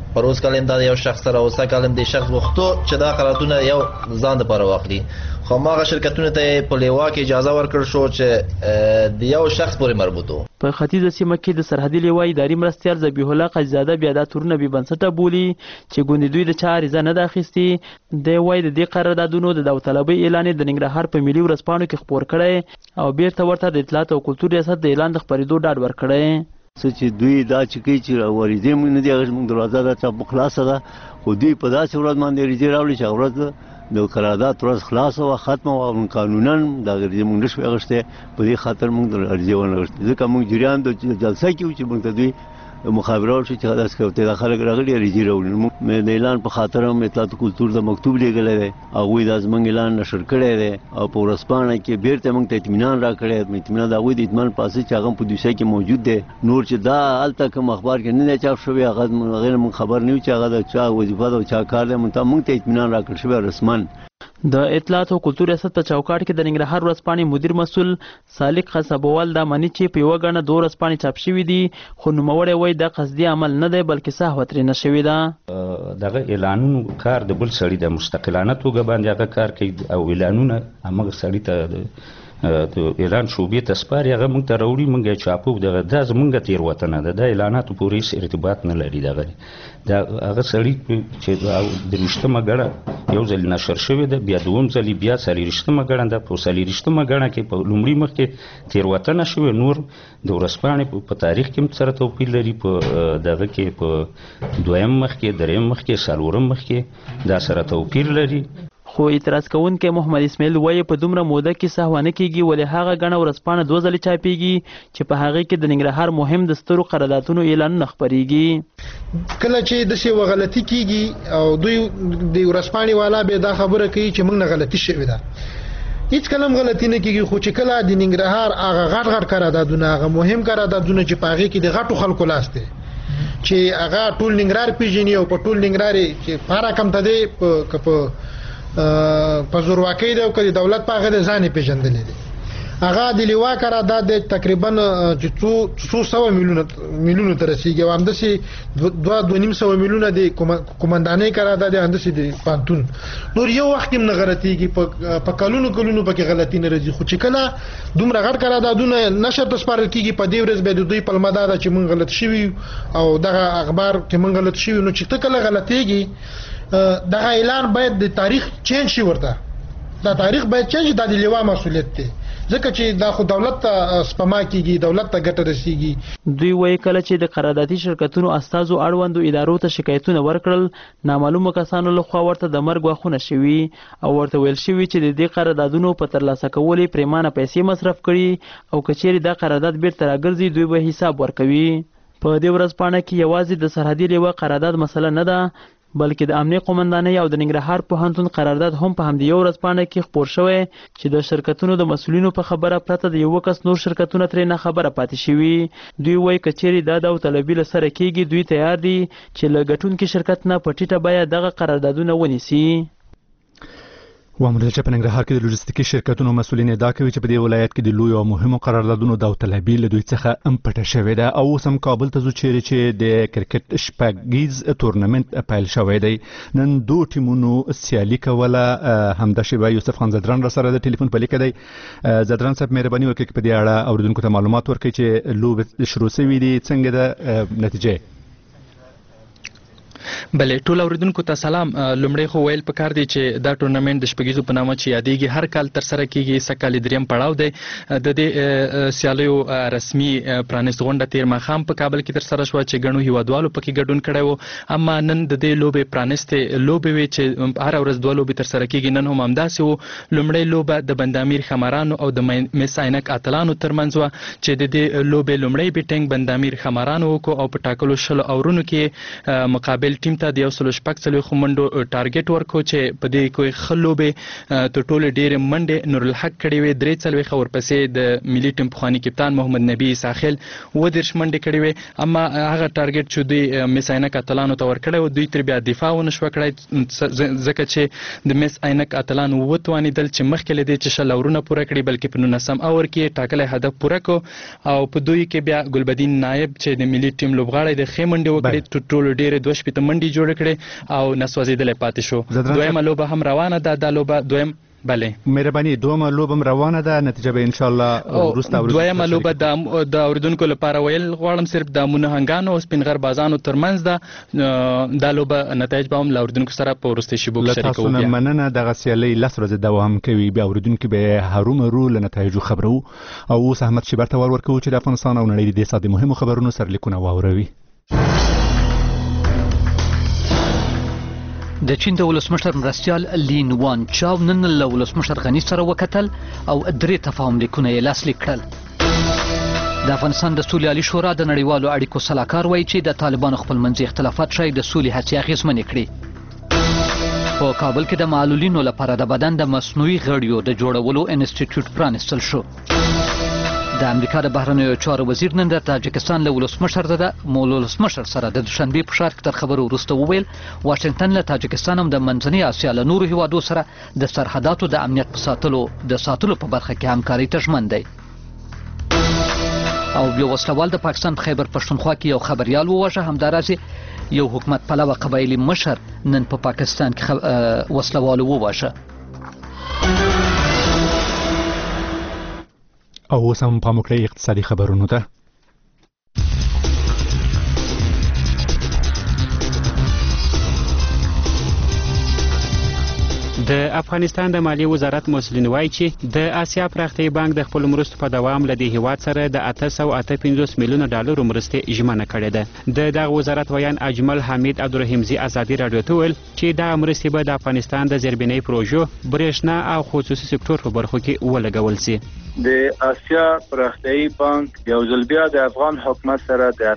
M: پروس کلم دا یو شخص سره اوسه کلم دی شخص وختو چې دا قراردادونه یو ځان د لپاره واخلي خو هغه شرکتونه ته په لیوا کې اجازه ورکړ شو چې د یو شخص پورې مربوط وو.
L: په ختیځه سیمه کې د سرحدي لیوا اداري مرستیال ذبیح الله قاضیزاده بیا دا تورونه بې بنسټه بولي چې ګوندې دوی د چا عریضه نه ده اخیستې. دی وایي د دې قراردادونو د داوطلبۍ اعلان یې د ننګرهار په ملي ورځپاڼو کې خپور کړی او بیرته ورته د اطلاعات او کلتور ریاست د اعلان د خپرېدو ډاډ ورکړی.
N: څه چې دوی دا چې کوي چې واردې موږ نه دي هغه زموږ دروازه دا چا خلاصه ده خو دوی په داسې ورځ باندې ریزې راوړي چې هغه ورځ د قرارداد ورځ خلاصه وه ختمه وه قانونا دا ریزې موږ نشو اخیستی په دې خاطر موږ د ریزې ونه اخیستې ځکه موږ جریان د جلسه کې وو چې موږ ته دوی مخابره وشي چې داسې کوي دا خلک راغلي ریزې راوړي موږ د اعلان په خاطر هم اطلاعات کلتور د مکتوب لیږلی دی هغوی دا زموږ اعلان نشر کړی دی او په ورځپاڼه کې بیرته موږ ته اطمینان راکړی اطمینان د هغوی د اطمینان په اساس چې هغه په دوسیه کې موجود دی نور چې دا هلته کوم اخبار کې نه دی چاپ شوی هغه موږ خبر نه یو چې هغه د چا وظیفه ده او چا کار دی موږ ته اطمینان راکړل شوی رسما.
L: د اطلاعات او کلتور ریاست په چوکاټ کې د ننګرهار ورځپاڼې مدیر مسؤل سالک خصبوال دا مانی چې په یوه ګڼه 2 ورځپاڼې چاپ شوي دي خو نوموړی وایي دا قصدي عمل نه دی بلکې سهوه ترېنه شوې ده.
O: دغه اعلانونو کار د بل سړي د مستقلانه توګه باندې هغه کار کوي او اعلانونه همغه سړي ته د اعلان شعبې ته سپاري هغه موږ ته راوړي موږ یې چاپو دغه دا زموږ تېروتنه ده د اعلاناتو پورې هېڅ ارتباط نه لري دغه دا هغه سړي چې د 20مه ګڼه یو ځل نشر شوې ده بیا دوم ځل بیا 40مه ګڼه ده په 40مه ګڼه کې په لومړي مخ کې تېروتنه شوې نور د ورځپاڼې په تاریخ کې هم سره توپیر لري په دغه کې په 2م مخ کې 3م مخ کې 4م مخ کې دا سره توپیر لري.
L: خو اعتراض کوونکی محمد اسماعیل وایي په دومره موده کې سهوه نه کیږي ولې هغه ګڼه ورځپاڼه 2 ځلې چاپیږي چې په هغې کې د ننګرهار مهم د سترو قراردادونو اعلانونه خپریږي.
H: کله چې داسې غلطي کیږي او دوی د ورځپاڼې والا به دا خبره کوي چې موږ نه غلطي شوې ده هیڅ کله هم غلطي نه کیږي خو چې کله د ننګرهار هغه غټ قراردادونه هغه مهم قراردادونه چې په هغې کې د غټو خلکو لاس دی چې هغه ټول ننګرهار پیژني او په ټول ننګرهار چې فرق هم ته دی په زورواکۍ دی او که د دولت په هغه د ځان یې پیژندلی دی هغه د لیوا قرارداد تقریبا چې څو سوه میلیونو ته رسیږي او همداسې 2.5 میلیونه د قمندانۍ قرارداد دی همداسې د پانتون نور یو وخت هم نه غلطېږي په کلونو پکې غلطي نه راځي خو چې کله دومره غټ قراردادونه نشر ته سپارل کېږي په دې ورځ به د دوی پلمه دا ده چې موږ غلط شوي او دغه اخبار کې موږ غلط شوي نو چې ته کله غلطېږي دغه اعلان باید د تاریخ چینج شي ورته دا تاریخ باید چینج دا د لیوا مسؤلیت دی ځکه چې دا خو دولت ته سپما کیږي دولت ته ګټه رسیږي.
L: دوی وایي کله چې د قراردادي شرکتونو استازو اړوندو ادارو ته شکایتونه ورکړل نامعلومه کسانو لخوا ورته د مرګ غوښونه شوي او ورته ویل شوي چې د دې قراردادونو په ترلاسه کولو یې پرېمانه پیسې مصرف کړي او که چیرې دا قرارداد بیرته راګرځي دوی به حساب ورکوي. په دې ورځپاڼه کې یوازې د سرحدي لیوا قرارداد مسله نه ده بلکې د امنیه قومندانۍ او د ننګرهار پوهنتون قرارداد هم په همدې یو ورځپاڼه کې خپور شوی چې د شرکتونو د مسؤلینو په خبره پرته د یو کس نور شرکتونه ترې نه خبره پاتې شوي. دوی وایي که چیرې دا داوطلبي له سره کیږي دوی تیار دي چې له ګټونکي شرکت نه په ټیټه بیه دغه قراردادونه ونیسي.
A: وامدل چې په ننګرهار کې د لوجستیکي شرکتونو مسؤلین ادعا کوي چې په دې ولایت کې د لوی او مهمو قراردادونو داوطلبي له دوی څخه هم پټه شوې ده او اوس هم کابل ته ځو چیرې چې د کرکټ شپږیز تورنمنت پیل شوی دی. نن 2 ټیمونو سیالي کوله همدا شیبه یوسف خان زدران را سره د ټلیفون په لیکه دی. زدران صاحب مهرباني وکړئ په دې اړه اوریدونکو ته معلومات ورکړئ چې لوبې شروع شوې دي څنګه ده نتیجه.
P: بلې ټول اوریدونکو ته سلام. لومړی خو ویل پکار دی چې دا ټورنمنت د شپږیزو په نامه چې یادېږي هر کال تر سره کیږي سږ کال 3م پړاو دی. د دې سیالیو رسمي پرانیست غونډه تیر ماښام په کابل کې تر سره شوه چې ګڼو هیوادوالو پکې ګډون کړی و اما نن د دې لوبې پرانیستې لوبې وې چې هره ورځ 2 لوبې تر سره کیږي. نن هم همداسې و. لومړی لوبه د بندامیر خمارانو او د مس عینک اتلانو ترمنځ وه چې د دې لوبې لومړی بیټینګ بندامیر خمارانو وکړو او په ټاکلو 20 اورونو کې مقابل ټیم ته د 116 منډو ټارګټ ورکړو چې په دې کې ښه لوبې تر ټولو ډېرې منډې نورالحق کړې وې. 43 ورپسې د ملي ټیم پخواني کپتان محمد نبی ساحل 30 منډې کړې وې اما هغه ټارګټ چې دوی مس عینک اتلانو ته ورکړی و دوی ترې بیا دفاع ونه شوه کړی ځکه چې د مس عینک اتلانو وتوانېدل چې مخکې له دې چې 20 اورونه پوره کړي بلکې په 19 اور کې ټاکلی هدف پوره کړو او په دوی کې بیا ګلبدین نایب چې د ملي ټیم لوبغاړی د ښې منډې وکړې تر ټولو ډېرې 2 ورته منډې جوړ کړې او نسوځېدلی پاتې شو. دویمه لوبه هم روانه ده. دا لوبه بله
A: مهرباني دویمه لوبه هم روانه ده، نتیجه به ان شاء الله وروسته
P: دویمه لوبه د اوریدونکو لپاره ویل غواړم صرف د مونهنګانو او سپین غربازانو ترمنځ ده. دا لوبه نتایج به هم له اوریدونکو سره په وروستي شیبو کې شریکوو.
A: له تاسو نه مننه. دغه سیالۍ 10 ورځې دوام کوي. بیا اوریدونکو به هرومرو له نتایجو خبرو او اوس احمد شیبر ته ورکوو چې د افغانستان او نړۍ د ساده مهمو خبرونو سرلیکونه واوروي.
D: د چین د ولسمشر مرستیال لین وان چاو نن له ولسمشر غني سره وکتل او 3 تفاهم لیکونه یې لاسلیک کړل. د افغانستان د سولې عالي شورا د نړیوالو اړیکو سلاکار وایي چې د طالبانو خپلمنځي اختلافات شاید د سولې هڅې اغېزمنې کړي. په کابل کې د معلولینو لپاره د بدن د مصنوعي غړیو د جوړولو انسټیټیوټ پرانیستل شو. د امریکا د بهرنیو چارو وزیر نن د تاجکستان له ولسمشر سره د دوشنبې په ښار کې تر خبرو وروسته وویل واشنګټن له تاجکستان هم د منځنۍ اسیا له نورو هیوادو سره د سرحداتو د امنیت په ساتلو په برخه کې همکاري ته ژمن دی. او یو وسلوال د پاکستان په خیبر پښتونخوا کې یو خبريال وواژه. همداراز یو حکومت پلوه قبایلي مشر نن په پاکستان کې وسلوال وواژه.
A: او اوس هم پام وکړئ اقتصادي خبرونو ته.
B: د افغانستان د مالیې وزارت مسؤلین وایي چې د آسیا پراختیایي بانک د خپل مرستو په دوام له دې هیواد سره د 858 میلیونه ډالرو مرستې ژمنه کړې ده. د دغه وزارت ویان اجمل حمید عبدالرحیمزي ازادي راډیو ته ویل چې دا مرستې به د افغانستان د زیربنایي پروژو، برېښنا او خصوصي سکتور په برخو کې ولګول شي.
Q: د آسیا پراختیایي بانک یو ځل بیا د افغان حکومت سره د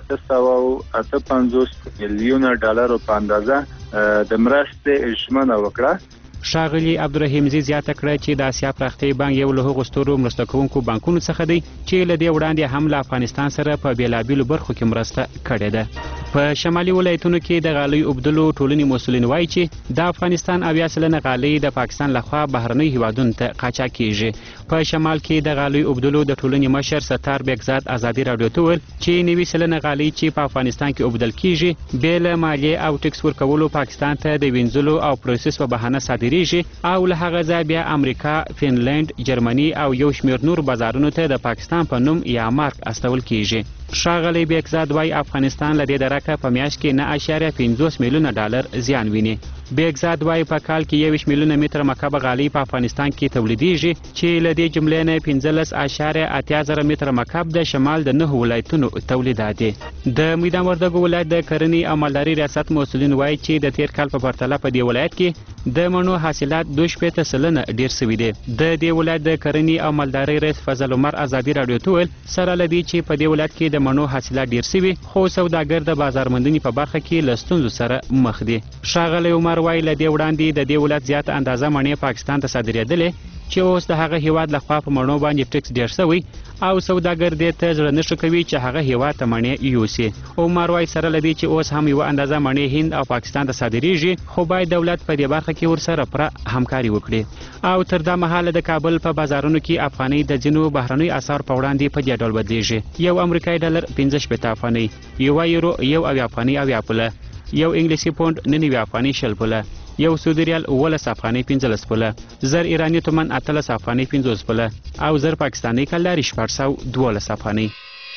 Q: 858 میلیونه ډالرو په اندازه د مرستې ژمنه وکړه.
B: ښاغلي عبدالرحیمزي زیاته کړه چې د آسیا پراختیایي بانک یو له هغو سترو مرسته کوونکو بانکونو څخه دی چې له دې وړاندې هم له افغانستان سره په بېلابېلو برخو کې مرسته کړې ده. په شمالي ولایتونو کې د غالیو اوبدلو ټولنې مسؤلین وایي چې د افغانستان 80% غالۍ د پاکستان لخوا بهرنیو هیوادونو ته قاچاق کیږي. په شمال کې د غالیو اوبدلو د ټولنې مشر ستار بیگزاد ازادي راډیو ته ویل چې 90% غالۍ چې په افغانستان کې اوبدل کیږي بې له مالیې او ټکس ورکولو پاکستان ته د وینځلو او پروسس په بهانه صادریږي او له هغه ځای بیا امریکا، فنلند، جرمني او یو شمېر نور بازارونو ته د پاکستان په نوم یا مارک استول کیږي. ښاغلی بیگزاد وایي افغانستان له دې درکه په میاشت کې 9.50 میلیونه ډالر زیان ویني. بیگزاد وایي په کال کې 21 میلیونه متر مکعب غالۍ په افغانستان کې تولیدیږي چې له دې جملې نه 15.8 متر مکعب د شمال د 9 ولایتونو تولیدات دي. د میدان وردګو ولایت د کرنې او مالدارۍ ریاست مسؤلین وایي چې د تیر کال په پرتله په دې ولایت کې د مڼو حاصلات 2% ډیر شوي دي. د دې ولایت د کرنې او مالدارۍ رئیس فضل عمر ازادي راډیو ته ویل سره له دې چې په دې ولایت کې د مڼو حاصلات ډیر شوي خو سوداګر د بازار موندنې په برخه کې له ستونزو سره مخ دي. ښاغلی عمر وایي له دې وړاندې د دې ولایت زیاته اندازه مڼې پاکستان ته صادرېدلې چې اوس د هغه هیواد لخوا په مڼو باندې ټکس ډیر شوی او سوداګر دې ته زړه نښه کوي چې هغه هیواد ته مڼې یوسي. عمر وایي سره له دې چې اوس هم یوه اندازه مڼې هند او پاکستان ته صادریږي خو باید دولت په دې برخه کې ورسره پوره همکاري وکړي. او تر دا مهاله د کابل په بازارونو کې افغانۍ د ځینو بهرنیو اسعار په وړاندې په دې ډول بدلیږي. یو امریکایي ډالر 15 افغانۍ، یو یورو 1 افغانۍ 0 پوله، یو انګلیسي پوند 9 افغانۍ 0 پوله، یو سعودي ریال 11 افغانۍ 15 پوله، زر ایرانی تومن 18 افغانۍ 50 پوله او زر پاکستاني کلداري 412 افغانۍ.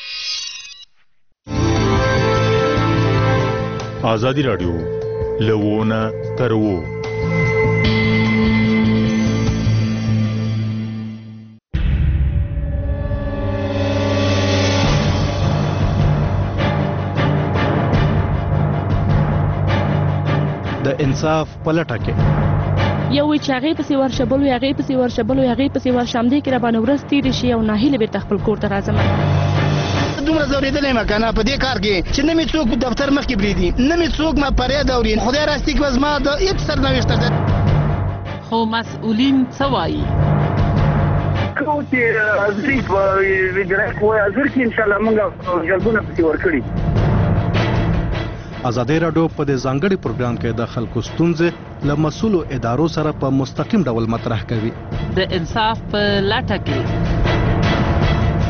R: آزادی رادیو لوونه ترو د انصاف پلټه کې
S: یو چې هغه پسې ورشبل وي هغه پسې ورشبل وي هغه پسې ورشمدې کې را باندې ورځ تیرې شي او ناهیله بیرته خپل کور ته راځم.
T: دومره ځورېدلی یم که نه په دې کار کې چې نه مې څوک دفتر مخکې پرېږدي، نه مې څوک ما فریاد اوري. خدای راستي کې به زما د هېڅ سرنوشت ده.
S: خو مسؤلین څه وایي؟
F: کوم چې حاضري په وجرایت وایي حاضر کې انشاءالله موږ جلبونه پسې ورکړي.
U: ازادي راډیو په دې ځانګړي پروګرام کې د خلکو ستونزې له مسؤلو ادارو سره په مستقیم ډول مطرح کوي.
S: د انصاف په لټه کې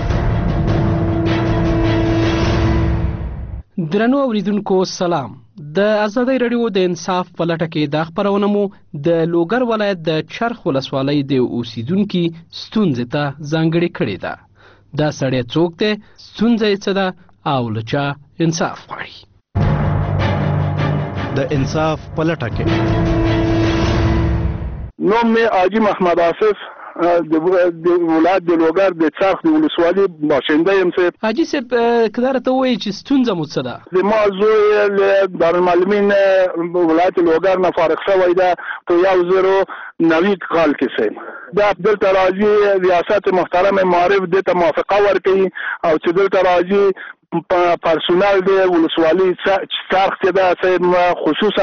I: درنو اوریدونکو سلام. د ازادي رادیو د انصاف په لټه کې دا خبرونه مو د لوګر ولایت د چرخ ولسوالۍ د اوسیدونکو ستونزې ته ځانګړې کړې ده. دا سړی څوک دی، ستونزه یې څه ده او له چا انصاف غواړي؟
U: د انصاف په لټه کې.
F: نوم مې حاجي محمد آصف د ولایت د لوګر د چرخ د ولسوالۍ باشنده یم.
I: حاجي صاحب کدار ته وایي چې ستونزه مو څه ده؟
F: د ما زوی له دارالمعلمین ولایت لوګر نه فارغ شوی ده په 2009 کال کې سه. دا دلته راځي ریاست محترم معارف دته موافقه ورکړي او چې دلته راځي پرسونل د ولسوالۍ چرخ چې دا خصوصا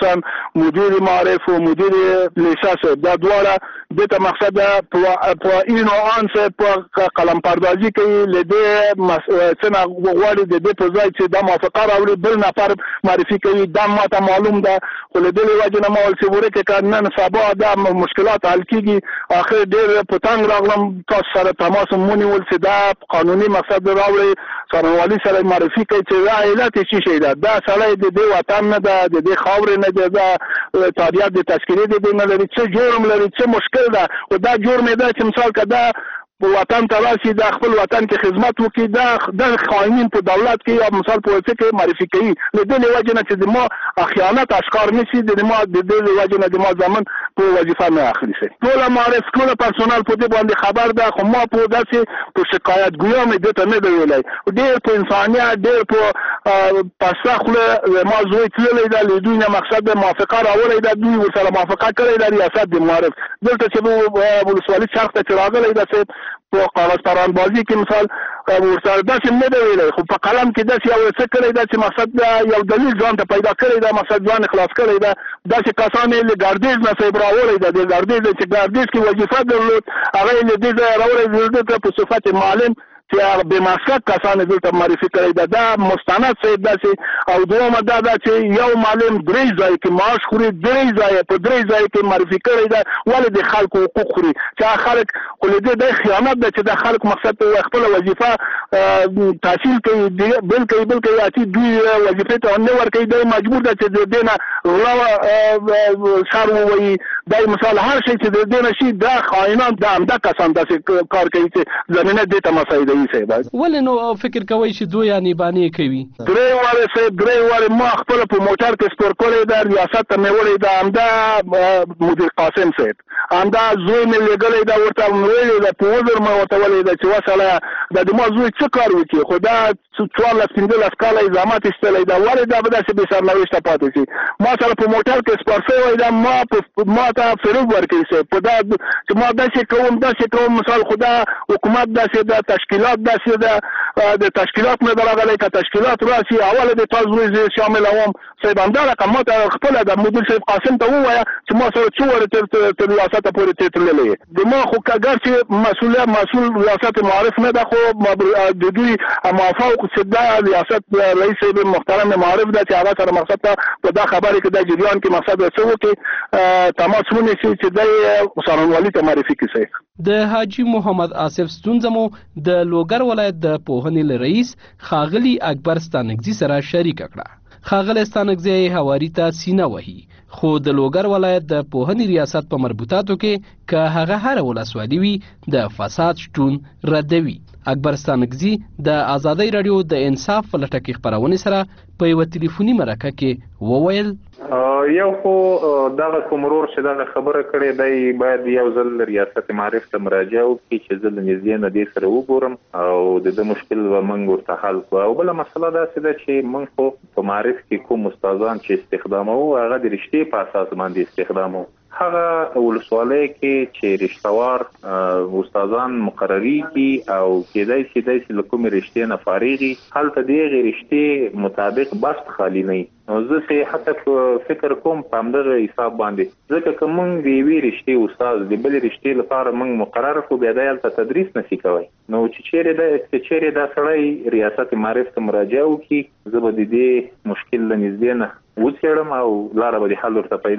F: مدیر معارف او مدیر لیساس دا دواړه دته مقصد په اینو آن سه په قلم پردازي کوي لدې څنګه غواړي د دې په ځای چې دا موافقه راوړي بل نفر معرفي کوي. دا ماته معلوم ده خو له دې وجه نه ما ول چې ورته کارنن سبا دا مشکلات حل کیږي. اخر ډېر پتنګ راغلم تاسو سره تماس مونږ ول چې دا قانوني مقصد راوړي سره سره معرفي کوي چې دا علت څه شي ده. دا سړی د دې وطن نه ده، د دې خاورې نه ده، دا تاریخ د تشکیلي د دې نه لري، څه جرم لري، څه مشکل ده. او دا جرم ده چې مثال کده وطن ته راشي د خپل وطن کې خدمت وکړي، دا د قانون په دولت کې یا مثال په وڅ کې معرفي کوي. له دې وجه نه چې د ما خیانت اشکار نشي، د ما د دې وجه نه د ما ځمن په وظیفه نه اخلي سي. ټول معرف ټول پرسونل په دې باندې خبر ده، خو ما په داسې په شکایت ګویا مې دته نه دی ویلای. ډېر په انسانیت ډېر په پاسخله ما زوی تللی دا له دوی نه مقصد موافقه راولې دا دوی ورسره موافقه کړې دا ریاست د معرف دلته چې ولسوالۍ چرخ ته راغلی دا څه په کاغذ پران بازی کې مثال ورسره داسې نه دی ویلی، خو په قلم کې داسې یو څه کړی دا چې مقصد یو دلیل ځان ته پیدا کړی دا مقصد ځان خلاص کړی دا. داسې کسان یې له ګردیز نه صاحب راوړی دا د ګردیز چې ګردیز کې وظیفه درلود هغه یې له دې ځایه راوړی دلته په صفت معلم چې بې مسلک کسان دلته معرفي کړی دا. دا مستند صاحب داسې او دومره دا چې یو معلم درې ځای کې معاش خوري، درې ځای په درې ځای کې معرفي کړی دا. ولې د خلکو حقوق خوري چې خلک خو له دې د خیانت ده چې د خلک مقصد ته خپل وظیفه تحصیل کوي بلکې اتی دوی وظیفه ته نه ورکوي. دا مجبور ده چې د دې نه غلا سر ووایي. دا مثال هر شي چې د دې نه شي دا خائنان دا همدا کسان داسې کار کوي چې زمینه دې ته مسایده وي.
I: ولې نو فکر کوي چې دوی یعنی باندې کوي؟ درې واره ما خپل په موټر کې سپور کړی دا ریاست ته مې وړی دا همدا مدیر قاسم صاحب همدا زوی مې لګلې دا ورته ویلې دا په وزر مې ورته ویلې دا چې وسله دا د ما زوی څه کار وکړي. خو دا 14 کاله ازامات استلې دا ولې دا به داسې بې سرنوشته پاتې شي. ما سره په موټر کې سپور شوی دا ما ته فروغ ورکړي په دا چې ما داسې کوم مثال خدا حکومت داسې دا تشکیلات داسې ده د تشکیلات نه درغلي که تشکیلات راسي اوله د تاسو زه شامل اوم صاحب همدا رقم ته خپل د مدیر صاحب قاسم ته ووایا چې ما سره څو ورته تر ریاست پورې تللې د ما خو کګر چې مسؤل ریاست معارف نه ده خو د دوی موافق صدا ریاست رئیس محترم معارف ده چې هغه سره مقصد ته په دا خبره کې د جریان کې مقصد څه وکي تماس ونیسي چې د څارنوالي ته معرفي کیږي. د حاجی محمد آصف ستونزمو د لوګر ولایت د پوهنې رئیس خاغلی اکبر ستانګزی سره شریک کړه. خاغلی ستانګزی هواری ته سینه وهي خو د لوګر ولایت د پوهنې ریاست په مربوطاتو کې که هغه هر ولسوالي وي د فساد شتون ردوي. اکبر ستانګزی د ازادي رادیو د انصاف په لټه کې خبرونه سره په یو ټلیفوني مرکه کې وویل
C: یو خو دغه کومرور چې دغه خبره کړې دی باید یو ځل ریاست معارف ته مراجعه وکړي چې زه له نږدې نه دې سره وګورم او د مشکل به موږ ورته حل کړو. او بله مسله داسې ده چې موږ خو په معارف کې کوم استادان چې استخداموو هغه د رشتې په اساس باندې استخداموو. هغه ولسوالۍ کې چې رشتوار استادان مقرریږي او کېدای شي له کومې رشتې نه فارغي هلته د هغې رشتې مطابق بست خالي نه وي. نو زه چې حتی فکر کوم په همدغه حساب باندې ځکه که موږ د یوې رشتې استاد د بلې رشتې لپاره موږ مقرر کړو بیا دی هلته تدریس نشي کوی. نو چې چیرې دا سړی ریاست معارف ته مراجعه وکړي زه به د دې مشکل له نږدې نه وڅېړم او لاره به د حل ورته پیدا کړم.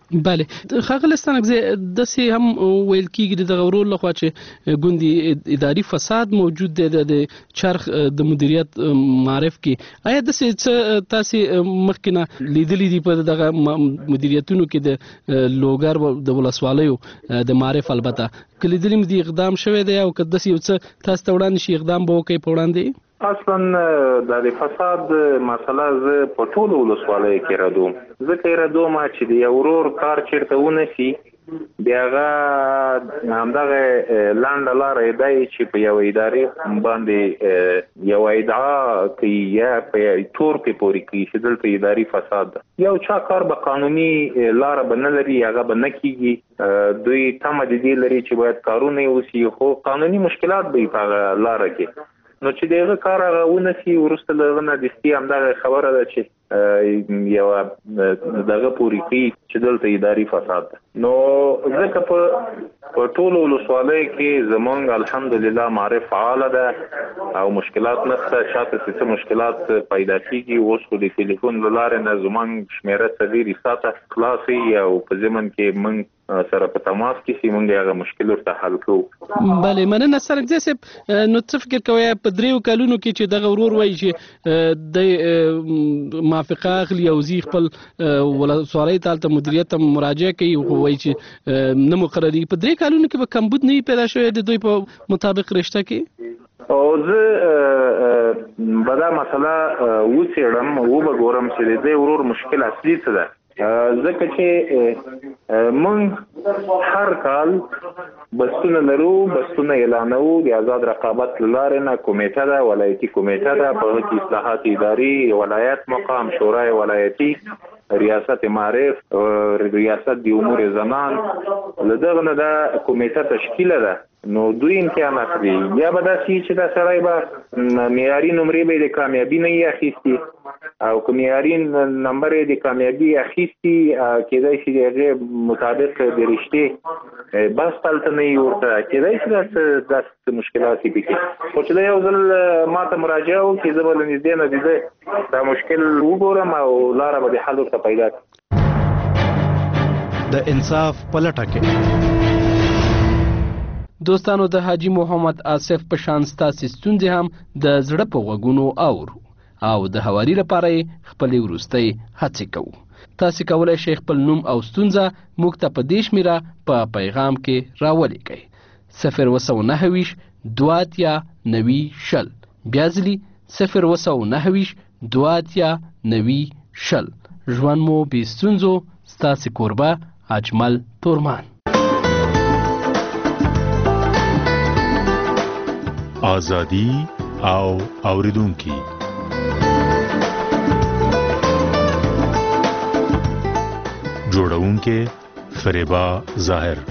I: بله ښاغلی ستانکزی داسې هم ویل کېږي د دغه ورور لخوا چې ګوندي اداري فساد موجود دی د چرخ د مدیریت معرف کې. آیا داسې څه تاسې مخکې نه لیدلي دي په دغه مدیریتونو کې د لوګر د ولسوالیو د معرف؟ البته که لیدلي مو دي اقدام شوی دی او که داسې یو څه تاسو ته وړاندې شي اقدام به وکړئ په وړاندې؟
C: اصلا د فساد مسله زه په ټولو ولسوالیو کې ردوم، ځکه یې ردوم چې د یو ورور کار چېرته ونسي بیا هغه همدغه لنډه لاره دی چې په یوه ادارې باندې یوه ادعا کوي یا په تور پې پورې کوي چې دلته اداري فساد ده. یو چا کار به قانوني لاره به نه لري، هغه به نه کېږي، دوی تمه د دې لري چې باید کارونه یې وسي، خو قانوني مشکلات به وي په هغه لاره کې. نو چې د هغه کار هغه ونسي وروسته له هغه نه دستي همدغه خبره ده چې یوه دغه پورې کوي چې دلته اداري فساد ده. نو ځکه په ټولو ولسوالیو کې زمونږ الحمدلله معرف فعاله ده او مشکلات نشته. شاته چې څه مشکلات پیدا کېږي اوس خو د ټلیفون له لارې نه زمونږ شمېره څلېرې ساعته خلاص وي او په ضمن کې موږ سره په تماس کې سي موږ هغه مشکل ورته حل کوو.
I: بله مننه ستانکزی صاحب. نو څه فکر کوئ په 3 کلونو کې چې دغه ورور وایي چې د موافقه اخلي او زی خپل ولسوالۍ ته هلته مدیریت ته مراجعه کوي او وایي چې نه مقرریږي، په 3 کلونو کې به کمبود نه وي پیدا شوی د دوی په مطابق رشته کې؟
C: او زه به دا مسله وڅېړم وبګورم چې د دې ورور مشکل اصلي څه ده، ځکه چې موږ هر کال بستونه لرو، بستونه اعلانوو د آزاد رقابت له لارې نه. کمیټه ده، ولایتي کمیټه ده، په هغه کې اصلاحات اداري، ولایت مقام، شورای ولایتي، ریاست معرف، ریاست د امور زنان، له دغه نه دا کمیټه تشکیله ده. نو دوی امتحان اخلي، یا به داسې چې دا سړی به معیاري نمرې به د کامیابي نه یې اخیستي او که معیاري نمبر یې د کامیابي اخیستي کېدای شي د هغې مطابق د رشتې بس هلته نه یې ورته کېدای شي داسې مشکلات یې پکې. خو چې دا یو ځل ما ته مراجعه وکړي زه به له نږدې نه د ده دا مشکل وګورم او لاره به د حل ورته پیدا کړي.
U: د انصاف په لټه کې
I: دوستانو د حاجی محمد آصف په شان ستاسې ستونزې هم د زړه په غوږونو اورو او د هواري لپاره یې خپلې وروستۍ هڅې کوو. تاسې کولی شئ خپل نوم او ستونزه موږ ته په دې شمېره په پیغام کې راولیږئ 029 290 بیا ځلي 029 290. ژوند مو بې ستونزو. ستاسې کوربه اجمل تورمان.
R: آزادی او اوریدونکي جوړونکي فریبا ظاهر.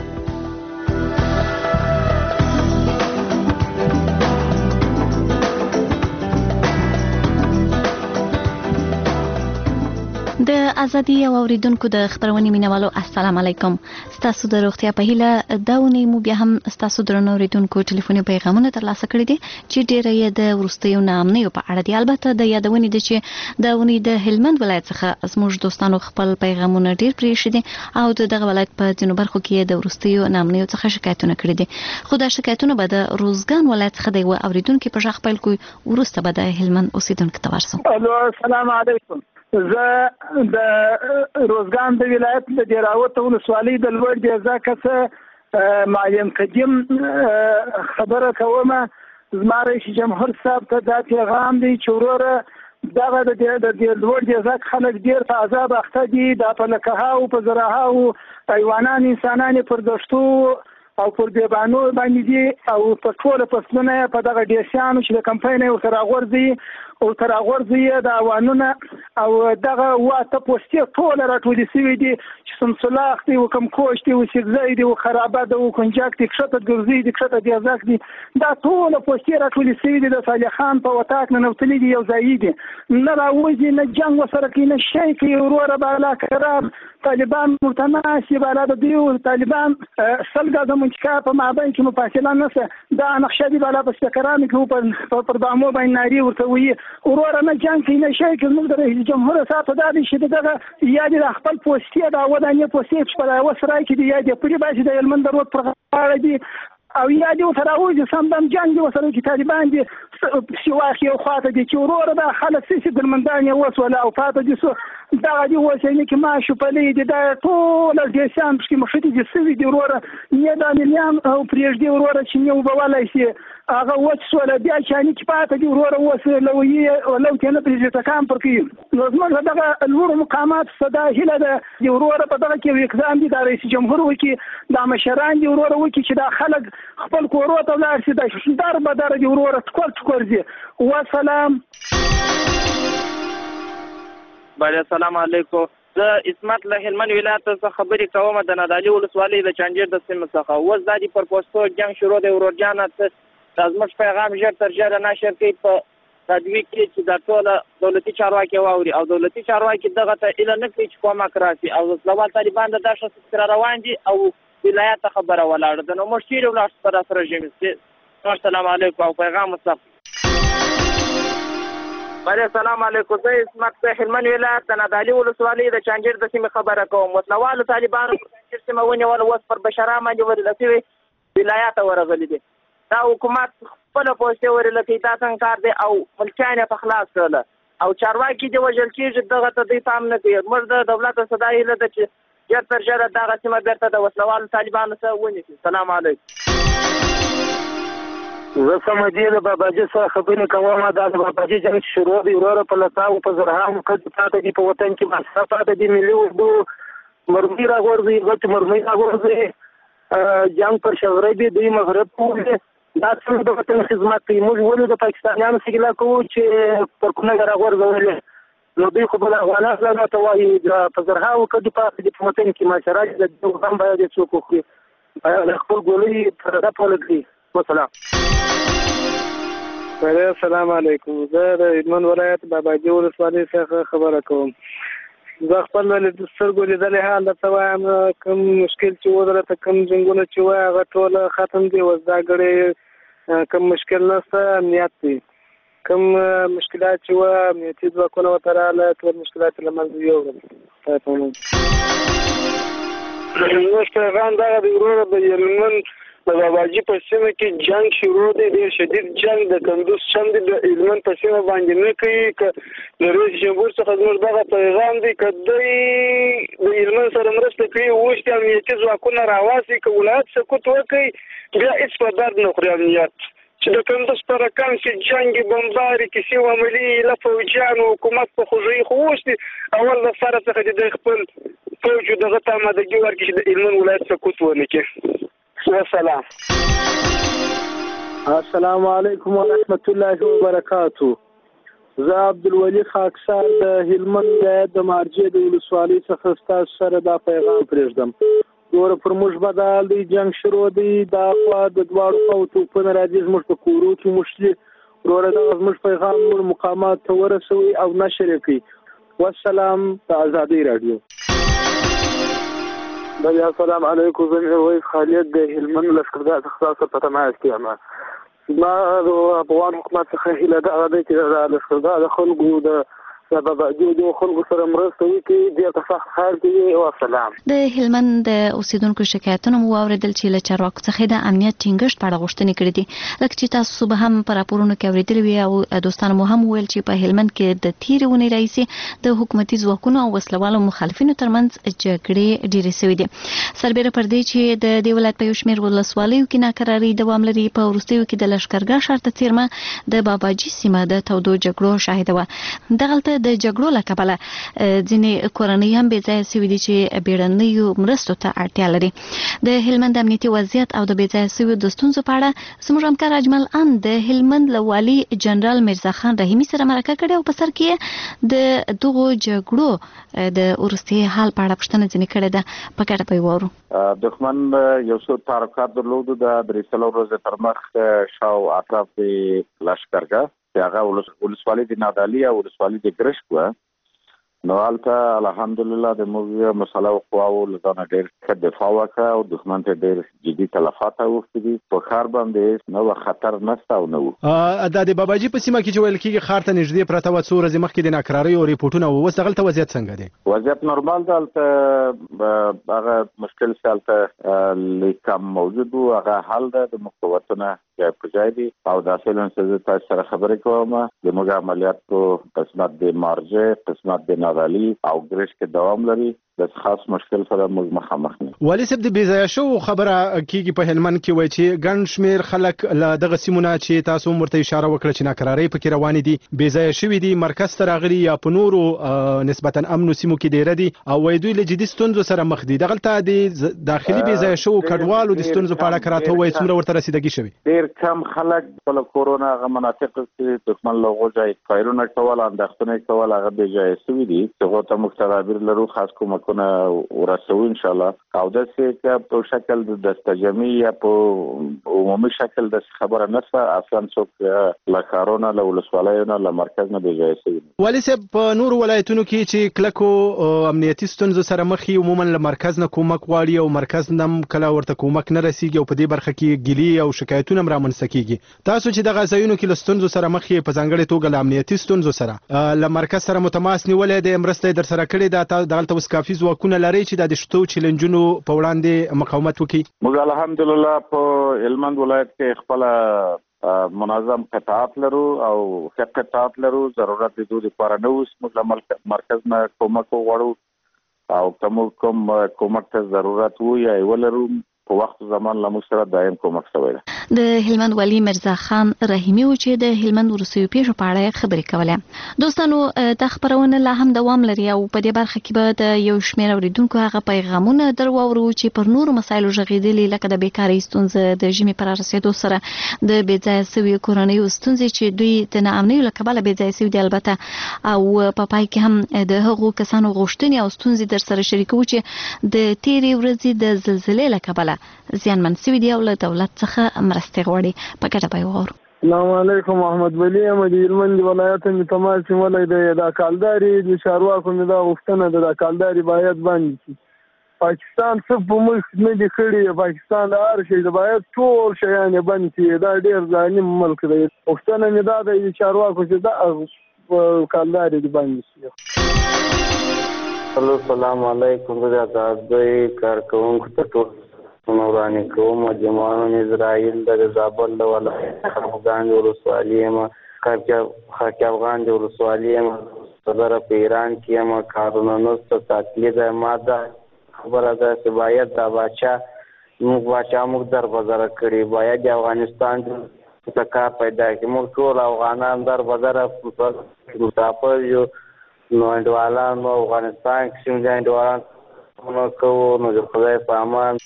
E: د ازادي او اوریدونکو د خبرونې مینوالو السلام علیکم. ستاسو د روغتیا په هیله دا ونی مو بیا هم ستاسو درنو اوریدونکو ټلیفوني پیغامونه ترلاسه کړي دي چې ډیره یې د وروستیو نامنیو په اړه دي. البته د یادونې دي چې د ونی د هلمند ولایت څخه زموږ دوستانو خپل پیغامونه ډیر پریښي دي او دغه ولایت په ځینو برخو کې د وروستیو نامنیو څخه شکایتونه کړي دي. خو دا شکایتونه به د روزګان ولایت څخه د اوریدونکو په ژغ پیل کوي وروسته به د هلمند اوسیدونکو ته ورسو.
V: السلام علیکم. زه د روزګان د ولایت د دیراوت ولسوالۍ د لوړ جزا کسه معلم قدیم خبره کوم. زما رئیس جمهور صاحب ته دا پیغام دی چې وروره دغه د لوړ جزا خلک ډیر په عذاب اخته دي. دا په لکهاو په زراهاو حیوانان انسانان پر دشتو او پر دیبانو باندې دي او په ټوله فصلونه په دغه ډیسیانو چې د کمپاین او تر غورځي د اوانونه او دغه واته پوسټي ټول راټولې شوي دي چې سمسلاخ دي او کم کوش دي او سیګزای دي او خرابه ده او کنجاک دي کښته ګرځي دي کښته دي ځاک دي دا ټول پوسټي راټولې شوي دي. د صالح خان په وتاک نه نوتلي دي یو ځای دي نه راوځي نه جنگ وسره کوي نه شي کوي وروره بالا قرار طالبان مرتناسي بالا د دیو طالبان سلګه د منچکا په مابین کې مفاصله نسه دا نقشه دی بالا په سکرانو کې په دامو باندې ناری ورته وي وروره نه جنگ کوي نه شي کوي. موږ د رئیس جمهور صاحب ته دا دي چې دغه یادي د خپل پوسټي دا ودا دانې پوستې چې په وسره کې دی یا د پرې باسي د هلمند رود پر غاړه دي او یا دې ورته راوځي سمدم جنګ دې ورسره چې طالبان دي سواخ یو خواته دي چې وروره دا خلک سیسي د هلمندان یې وسوله او پاته دي دغه دي اوس یعنې کې ماشو پلې دي دا ټوله دیسیان پکې مښتې دي سوي دي وروره نه دا ملیان او پرېږدي وروره چې نه وبولی شي هغه وچ سوله بیا چې یعنې کې پاته دي وروره اوس لو تې نه پرېزیتکان پر کوي نو زموږ دغه لوړو مقامات څه دا هیله ده چې وروره په دغه کې یو اقدام دي دا رئیس جمهور وکړي دا مشران دي وروره وکړي چې دا خلک خپل کورو ته ولاړ شي دا در بدره دي وروره ټکور دي وسلام.
G: بله السلام علیکم. زه عصمت له هلمند ولایت څخه خبرې کوم د نادعلي ولسوالۍ د چنجیر د سیمې څخه. اوس دا د پر پوسټو جنګ شروع دی ورور جانه دا زموږ پیغام ژر تر ژره نشر کوي په تدویق کې چې دا ټوله دولتي چارواکي واوري او دولتي چارواکي دغه ته هیله نه کوي چې کومک راسي او زوال طالبان د داشه سره روان دي او ولایت ته خبره ولاړه ده نو موږ چیرې ولاړ سره سره ژمې السلام علیکم او پیغام مصطفی. بله السلام علیکم. زه عصمت په هلمند ولایت د نادعلي ولسوالۍ د چنجیر د سیمې خبره کوم. وسلوالو طالبانو چنجیر سیمه ونیول اوس پر بشرا باندې ورله سوي ولایت ته ورغلي دي. دا حکومت خپله پوستې ورله کوي دا څنګه کار دی او ملکیان یې په خلاص کړله او چارواکي دې وژل کېږي دغه ته دوی پام نه کوي. موږ د دولت څخه دا هیله ده چې ژر تر ژره دغه سیمه بیرته د وسلوالو طالبانو څخه ونیسي. سلام علیکم.
J: زه سمدي د باباجي سره خبرې کوم. دا د باباجي جنګ شروع دی وروره په لتاو په زرهاو کډ پاته دي په وطن کې مصرف پاته دي ملي اردو مرمي راغورځي غټ مرمي راغورځي جنګ پر شغرې دي دوی مغرب پورې دا څنګه د وطن خدمت کوي. موږ ولې د پاکستانیانو سګلا کوو چې پر کومه راغورځولې نو دوی خو بل افغانان لا ته وایي په زرهاو کډ پاته دي په وطن کې ماشرات د دوه هم باید څوک وکړي خپل ګولې پر دا په لګي. والسلام.
W: السلام علیکم. زه د هلمند ولایت باباجي ولسوالۍ څخه خبره کوم. زه خپل د سترګو لیدلې حال درته وایم کوم مشکل چې و درته کوم جنګونه چې وایي هغه ټوله ختم دي. اوس دا ګړی کوم مشکل نشته امنیت دی. کوم مشکلات چې وه امنیتي ځواکونه ورته راغله ټول مشکلات یې له منځه یوړل. زموږ پیغام دغه دی وروره د هلمند د باباجي په سیمه کې جنګ شروع دی ډېر شدید جنګ د کندوز چم دی د هلمند په سیمه باندې نه کوي که د رئیس جمهور څخه زموږ دغه پیغام دی که دوی د هلمند سره مرسته کوي اوس د امنیتي ځواکونه راواسي که ولایت سقوط وکړي بیا هېڅ په درد نه خوري امنیت چې د کندوز په رقم کې جنګ بمباري کیسې و عملي له فوجیانو حکومت په خوږوي خو اوس دي اول د سره څخه د خپل فوج دغه ته آمادګي ورکړي چې د هلمند ولایت سقوط ونه کړي. والسلام. السلام علیکم ورحمت الله وبرکاتو. زه عبدالولي خاکسار د هلمند ولایت د مارجې د ولسوالۍ څخه ستاسو سره دا پیغام پرېږدم. ګوره پر موږ بدل دی جنګ شروع دی دا خوا د دواړو خواو توپونه راځي زموږ په کورو کې مشلي وروره دغه زموږ پیغام نور مقامات ته ورسوي او نشر یې کړي. والسلام. د ازادۍ راډیو.
X: بله السلام علیکم. زه میرویس خالد د هلمند لښکرګاه څخه ستاسو په تماس کې یم. ما د افغان حکومت څخه هیله دغه دی چې د لښکرګاه د خلکو د باباجي د خلکو سره مرسته وکړي دې ته سخت خیر کوي. والسلام.
E: د هلمند د اوسیدونکو شکایتونه مو واوریدل چې له چارواکو څخه د امنیت ټینګښت په اړه غوښتنې کړې دي. لکه چې تاسو به هم په راپورونو کې اوریدلي وي او دوستانو مو هم وویل چې په هلمند کې د تېرې اونۍ راهیسې د حکومتي ځواکونو او وسلوالو مخالفینو ترمنځ جګړې ډېرې سوي دي. سربیره پر دې چې د دې ولایت په یو شمېر ولسوالیو کې ناکراري دوام لري په وروستیو کې د لښکرګاه ښار ته څیرمه د باباجي سیمه د تودو جګړو شاهده وه. دغلته د جګړو له کبله ځینې کورنۍ هم بې ځایه سوي دي چې بیړنیو مرستو ته اړتیا لري. د هلمند امنیتي وضعیت او د بې ځایه سویو د ستونزو په اړه زموږ همکار اجمل ان د هلمند له والي جنرال میرزا خان رحیمي سره مرکه کړې او په سر کې د دغو جګړو د وروستي حال په اړه پوښتنه ځینې کړې ده. په ګډه به یې واورو.
C: دښمن یو څو تحرکات درلودو د درې څلور ورځې تر مخ شاو اطراف د لښکرګاه چې هغه ولسوالۍ د نادعلي او ولسوالۍ د ګرشک وه
K: نو هلته الحمدلله د موږ مسله قواو لدانه ډېر ښه دفاع وکړه او دښمن ته ډېر جدي تلفات اوښتي دي. په ښار باندې نو خطر نشته او نه و.
U: د باباجي په سیمه کې چې ویل کېږي ښار ته نږدې پرته وه، څو ورځې مخکې د ناکراریو ریپورټونه وو، اوس دغلته وضعیت څنګه دی؟
K: وضعیت نورمال دی. هلته هغه مشکل چې هلته کم موجود و هغه حل ده. د مقاومتونه په ځای دي او داسې لن چې زه تاسو سره خبرې کوم د موږ عملیاتو قسمت د مارجه، قسمت د نادالي او ګریش کې دوام لري. د خاص مشکل سره موږ مخامخ نه.
U: والي صاحب د بیځایه شو خبره کیږي په هلمند کې، وایي چې ګڼ شمېر خلک له دغه سیمونه چې تاسو ورته اشاره وکړه چې ناکرارۍ پکې روانې دي بیځایه شوي دي، مرکز ته راغلي یا په نورو نسبتا امنو سیمو کې ډیره دي او وایي دوی له جدي ستونزو سره مخ دي. دغلته د داخلي بیځایه شو کډوالو د ستونزو په اړه کراته وایي څومره ورته رسیدګي شوي؟
K: ډیر کم خلک په کورونا هغه مناطق کې دښمن له غوځای فایرونه کول، اندېښنې کول، هغه بیځایه شوي دي. هغه ته موږ تدابیر لرو، خاص کومکونه ورسو ان شاء الله. او داسې که په شکل د دستجمی یا په عمومي شکل د خبره نشته، اصلا څوک له ښارونو له ولسوالیو له مرکز نه بیځایه شوي.
U: والي صاحب په نورو ولایتونو کې چې کلکو امنیتي ستونزو سره مخ وي عموما له مرکز نه کومک غواړي او مرکز نه کله ورته کومک نه رسیږي او په دې برخه کې ګیلي او شکایتونه هم رامنځته کیږي. تاسو چې دغه ځایونو کې له ستونزو سره مخ یې په ځانګړې توګه له امنیتي ستونزو سره له مرکز سره متماس نیولې د مرسته در سره کړې ده، دغلته اوس کافي ځواکونه لري چې د شتو چیلنجونو په وړاندې مقاومت وکړي؟
K: موږ الحمدلله په هلمند ولایت کې خپل منظم قطاعات لرو او ښه قطاعات لرو. ضرورت د دوی لپاره نه اوس موږ له مرکز نه کومک وغواړو او کوم کومک ته ضرورت وو یا یې ولرو په وخت زمان له موږ سره دایم کومک شوی دی.
E: د هلمند والي مرزا خان رحیمي و چې د هلمند وروستیو پیښو په اړه خبرې کولې. دوستانو د خبرونه لا هم دوام لري او په دې برخه کې به د یو شمېر اوریدونکو هغه پیغامونه درواورو چې پر نورو مسایلو غږیدلي، لکه د بیکارۍ ستونزه، د ژمي پر رسیدو سره د بیځایه سوي کورنیو ستونزې چې دوی د ناامنۍ له کبله بیځایه سوي دي البته، او په پای کې هم د هغو کسانو غوښتنې او ستونزې در سره شریکو چې د تیرې ورځې د زلزلې له کبله زیانمن شوي دي او له دولت څخه مرستې غواړي. په ګډه به وغواړو.
X: السلام علیکم. محمد ولی یم د هلمند ولایت مې تماس نیولی دی. د کالداري د چارواکو مې دا غوښتنه ده، د کالداري باید بند شي. پاکستان څه په ملک نه دي کړي، پاکستان د هر شي باید ټول شیان یې بند کړي. دا ډېر ظالم ملک دی. غوښتنه مې دا ده د چارواکو چې دا کالداري دې بند شي.
M: السلام علیکم. زه د آزادۍ کارکوونکو ته ټول نورانی کوم. جمعان اسرائیل د زابل د ولایت افغان ولسوالۍ یم، خاک افغان ولسوالۍ یم، صدر په ایران کې یم. کارونه نشته، تقلید ماده خبره ده چې باید د باچا موږ در بازار کړي، باید د افغانستان څخه کار پیدا کړي. موږ ټول افغانان در بازار مسافر یو، نو انډوالان نو افغانستان کې څنګه انډوالان کوو نو د خدای په امان.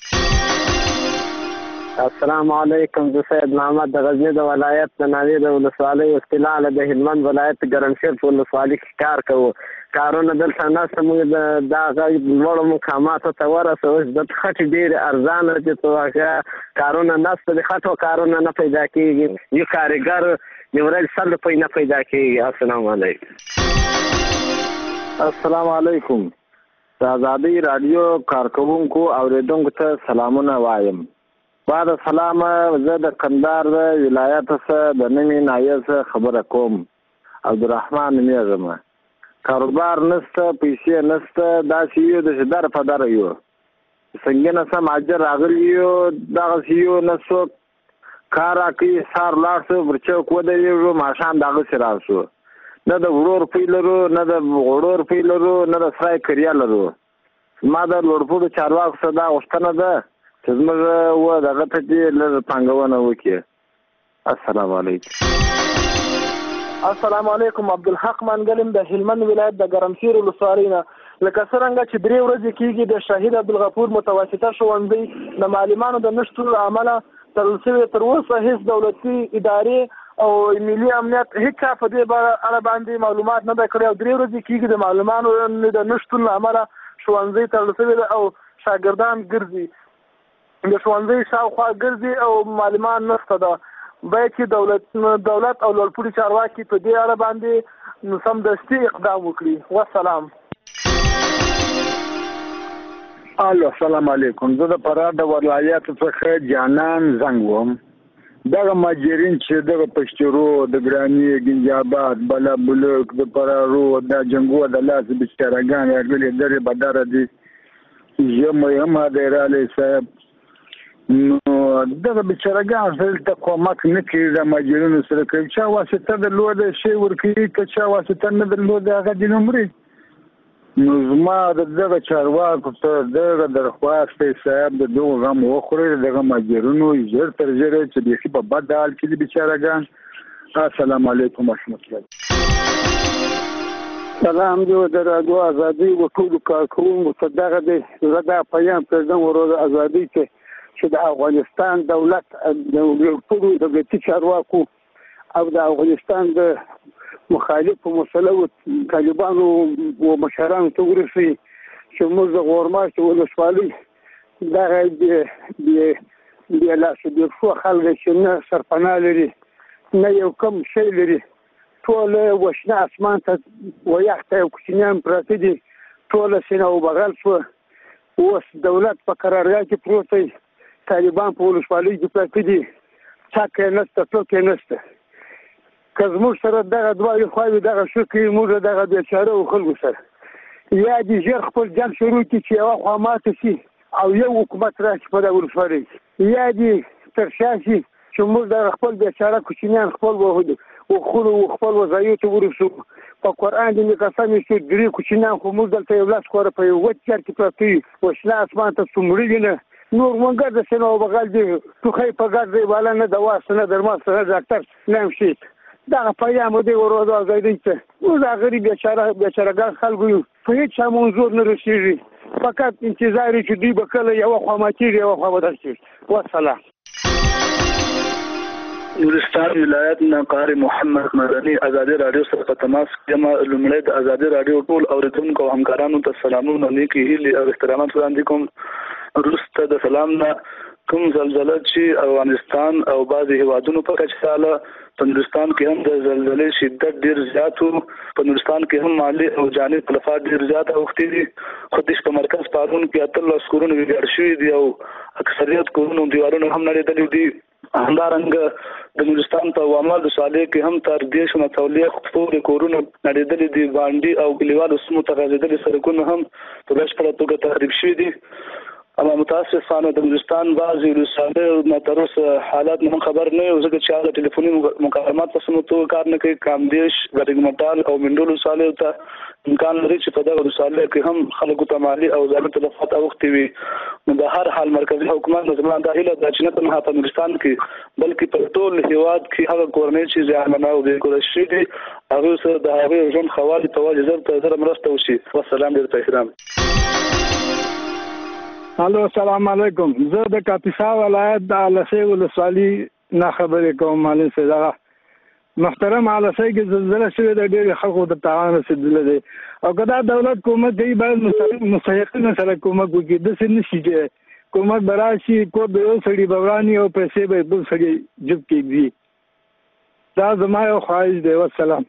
N: السلام علیکم. زه سید محمد د غزنی د ولایت د ناوې د ولسوالۍ استقلال د هلمند ولایت ګرمسیر په ولسوالۍ کې کار کوو. کارونه دلته نشته، موږ دا لوړو مقاماتو ته ورسو. د خټې ډېرې ارزانه دي، په واقع کارونه نشته، د خټو کارونه نه پیدا کېږي. یو کارګر یو ورځ 100 روپۍ نه پیدا کېږي. السلام علیکم.
O: السلام علیکم. د آزادۍ رادیو کارکوونکو اوریدونکو ته سلامونه وایم. بعد سلام، زه د کندهار د ولایت څخه د نوې ناحیې څخه خبره کوم. عبدالرحمن نومیږم. کاروبار نشته، پیسې نشته، داسې یو د در په در یو څنګه نه سم اجر راغلی یو، دغسې یو نه څوک کار راکوي. سهار لاړ شو پر چوک ودرېږو، ماښام دغسې راشو. نه د ورور پی لرو، نه د غړور پی لرو، نه د سرای کریا لرو. ما د لوړپوړو چارواکو څخه دا غوښتنه ده چې زموږ و دغه ته چې لږ پانګونه وکړي. السلام علیکم.
Y: السلام علیکم. عبدالحق منګلم د هلمند ولایت د ګرمسیر ولسوالۍ نه. لکه څرنګه چې 3 ورځې کېږي د شهید عبدالغفور متوسطه ښوونځي د معلمانو د نشتون له امله تړل شوی، تر اوسه هیڅ دولتي ادارې او ملي امنیت هیڅ چا په دې اړه باندې معلومات نه ده کړی. او 3 ورځې کېږي د معلمانو د نشتون له امله ښوونځي تړل شوی ده او شاګردان ګرځي د ښوونځي شاوخوا ګرځي او معلمان نشته ده. باید چې دولت او لوړپوړي چارواکي په دې اړه باندې سمدستي اقدام وکړي. والسلام.
F: السلام علیکم. زه د فراه د ولایت څخه جانان زنګ وم. دغه ماجرین چې دغه پښتورو د ګرانی گنجاباد بلا بلوک د فرارو د جنگو د لاس بچارهګان راغلي درې بدره دي یم هم دیراله صاحب نو دغه بچارهګان څه کومک نه کوي د ماجرینو سره کوي چې واسطه د لوړ شی ورکوي که چې واسطه نه د لوړ هغه د نمرې نو زما دغه چارواکو ته دغه درخواست دی صاحب د دغه غم وخوري دغه ماجرینو ژر تر ژره چې بیخي په بد حال کې دي بچارهګان. السلام علیکم ورحمت الله.
X: سلام جو د رادیو ازادي و ټول کارکونکو ته دغه دی زه دا پیغام پرېږدم ورور ازادي چې د افغانستان دولت د ټولو دولتي چارواکو او د افغانستان د مخالفو مسلو طالبانو او مشرانو ته ورسي چې موږ د غورماشت ولسوالۍ دغه د لاسو د څو خلک چې نه سرپناه لري نه یو کم شی لري ټول وشنه اسمان ته ویاخته یو کوچنیان پراته دي ټول سینه او بغل شو اوس دولت په قرارګاه کې پروت دی طالبان په ولسوالۍ کې پراته دي څاکه نسته څوک نسته که زموږ سره دغه دواړې خواوې دغه شو کوي موږ دغه بیچاره او خلکو سره یا دې ژر خپل جنګ شروع کړي چې یوه خوا ماته شي او یو حکومت راشي په دغه ولسوالۍ یا دې تر شا شي چې موږ دغه خپل بیچاره کوچنیان خپل وخورو خپل وظایفو ته ورسو. په قرآن دې مې قسم ایښی درې کوچنیان خو موږ دلته یو لاس کوره په یو وچ چر کې پراته وي وشنه اسمان ته څومړي دي نه نور منګر د سینه او بغل دي ټوخی په ګر دی بالا نه دوا نه درمل نه ډاکټر نه شي دغه پیغام دی ورور ازادي ته موږ هغه بیچارهګان خلکو یو په هیڅ چا منظور نه رسېږي فقط انتظار چې دوی به کله یوه خوا ماتېږي یوه خوا بدل شي. والسلام.
A: نورستان ولایت نه قاری محمد مدني ازادي رادیو سره په تماس کې ما لومړی د ازادي رادیو ټول اوریدونکو او همکارانو ته سلامونه نیکی هیلې او احترامات وړاندې کوم. وروسته د سلام نه کوم زلزله چې افغانستان او بعضې هیوادونو په کچه راغله په نورستان کې هم د زلزلې شدت ډېر زیات و. په نورستان کې هم مالي او جاني تلفات ډېر زیات اوښتي دي. خو دېش په مرکز پارون کې 18 کورونه ویجاړ شوي دي او اکثریت کورونو دیوالونه هم نړېدلي دي. همدارنګه د نورستان په وامل د صالح کې هم تر 10 متولیه خپل کورونه نړېدلي دي. باندې او کلیوالو سیمو ته غځېدلي سړکونه هم په بشپړه توګه تخریب شوي دي. اما متاسفانه د نورستان بعضې ولسوالۍ نه تر اوسه حالات نه خبر نه یو ځکه چې هغه ټلیفوني مکالمات په سمه توګه کار نه کوي. کامدیش ګرګمټال او منډول ولسوالۍ ته امکان لري چې په دغه ولسوالۍ کې هم خلکو ته مالي او ځاني تلفات اوښتي وي. نو د هر حال مرکزي حکومت نه زما دا هیله ده چې نه تنها په نورستان کې بلکې په ټول هیواد کې هغه کورنۍ چې زیانمنه او بېکوره شوي دي هغوی سره د هغوی ژوند ښه والي په وجه زر تر زره مرسته وشي. والسلام. ډېر احترام.
V: الو السلام علیکم. زه د کاپیسا ولایت د علسۍ ولسوالۍ نه خبرې کوم. معلم صاحب محترم علسۍ کې زلزله شوې ده ډېرې خلکو ته تاوان رسېدلی دی او که دا دولت کومک کوي باید مستحقینو سره کومک وکړي. داسې نه شي چې کومک به راشي کور د یو سړي به وراني او پیسې به بل سړي جب کېږدي. دا زما یو خواهش دی. والسلام.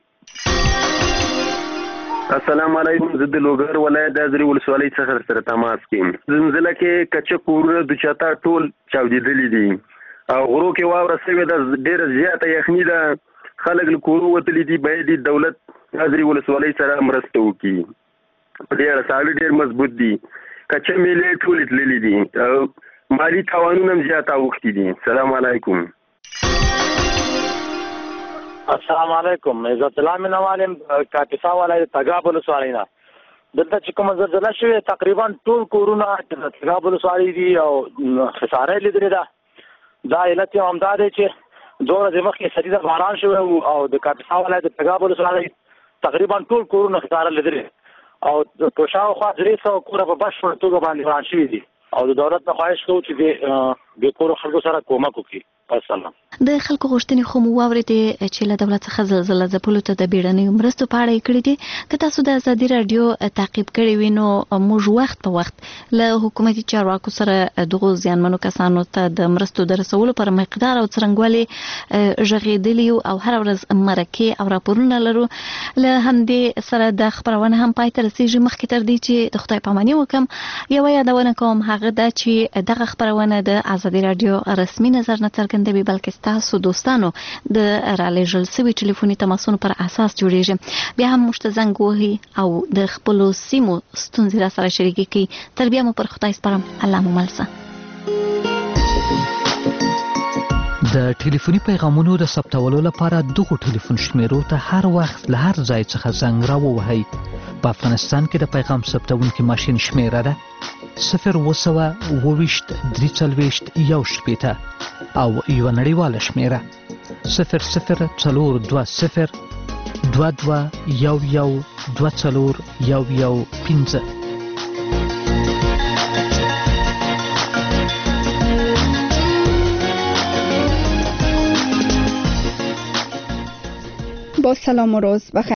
D: السلام علیکم. زه د لوګر ولایت د ازرې ولسوالۍ څخه سره تماس کوم. زلزله کې کچه کورونه د چاته ټول چاودېدلي دي او غرو کې واوره شوې ده ډېره زیاته یخني ده. خلک له کورو وتلي دي. باید دولت ازرې ولسوالۍ سره مرسته وکړي. په دې اړه ساړه ډېر مضبوط دي. کچه میلې ټولې تللي دي. مالي تاوانونه هم زیات اوښتي دي. السلام علیکم.
H: السلام علیکم. عزت الله مینوالم کاپیسا ولایت تګاب ولسوالۍ نه. دلته چې کومه زلزله شوې تقریبا ټول کورونه د تګاب ولسوالۍ دي او خساره یې لیدلې ده. دا علت یې همدا دی چې 2 ورځې مخکې شدیده باران شوی او د کاپیسا ولایت د تګاب ولسوالۍ تقریبا ټول کورونه خساره لیدلې او په شاوخوا 300 کوره په بشپړه توګه باندې وران شوي دي او د دولت نه خواهش کوو چې د بېکورو خلکو سره کومک وکړي. السلام.
E: د خلکو غوښتنې خو مو واورېدې چې له دولت څخه زلزله ځپلو ته د بیړنیو مرستو په اړه یې کړي دي. که تاسو د ازادي رادیو تعقیب کړی وي نو موږ وخت په وخت له حکومتي چارواکو سره دغو زیانمنو کسانو ته د مرستو د رسولو پر مقدار او څرنګوالي غږېدلي او هر ورځ مرکې او راپورونه لرو. له همدې سره د خپرونه هم پای ته رسیږي. مخکې تر دې چې د خدای پاماني وکم یو یادونه کوم، هغه دا چې دغه خپرونه د ازادي رادیو رسمي نظر نه څرګندوي بلکې تاسو دوستانو د رالېږل شوي ټلیفوني تماسونو پر اساس جوړیږي. بیا هم موږ ته زنګ وهي او د خپلو سیمو ستونزې را سره شریکې کړي. تر بیا مو پر خدای سپارم. الله مو مل شه.
B: د ټلیفوني پیغامونو د ثبتولو لپاره دغه ټلیفون شمیرو ته هر وخت له هر ځای څخه زنګ راووهئ. په افغانستان کې د پیغام ثبتونکي ماشین شمیره ده 020 340 1 او یو نړیواله شمیره 0040 22 11 24 115.
L: با سلام و روز بخیر.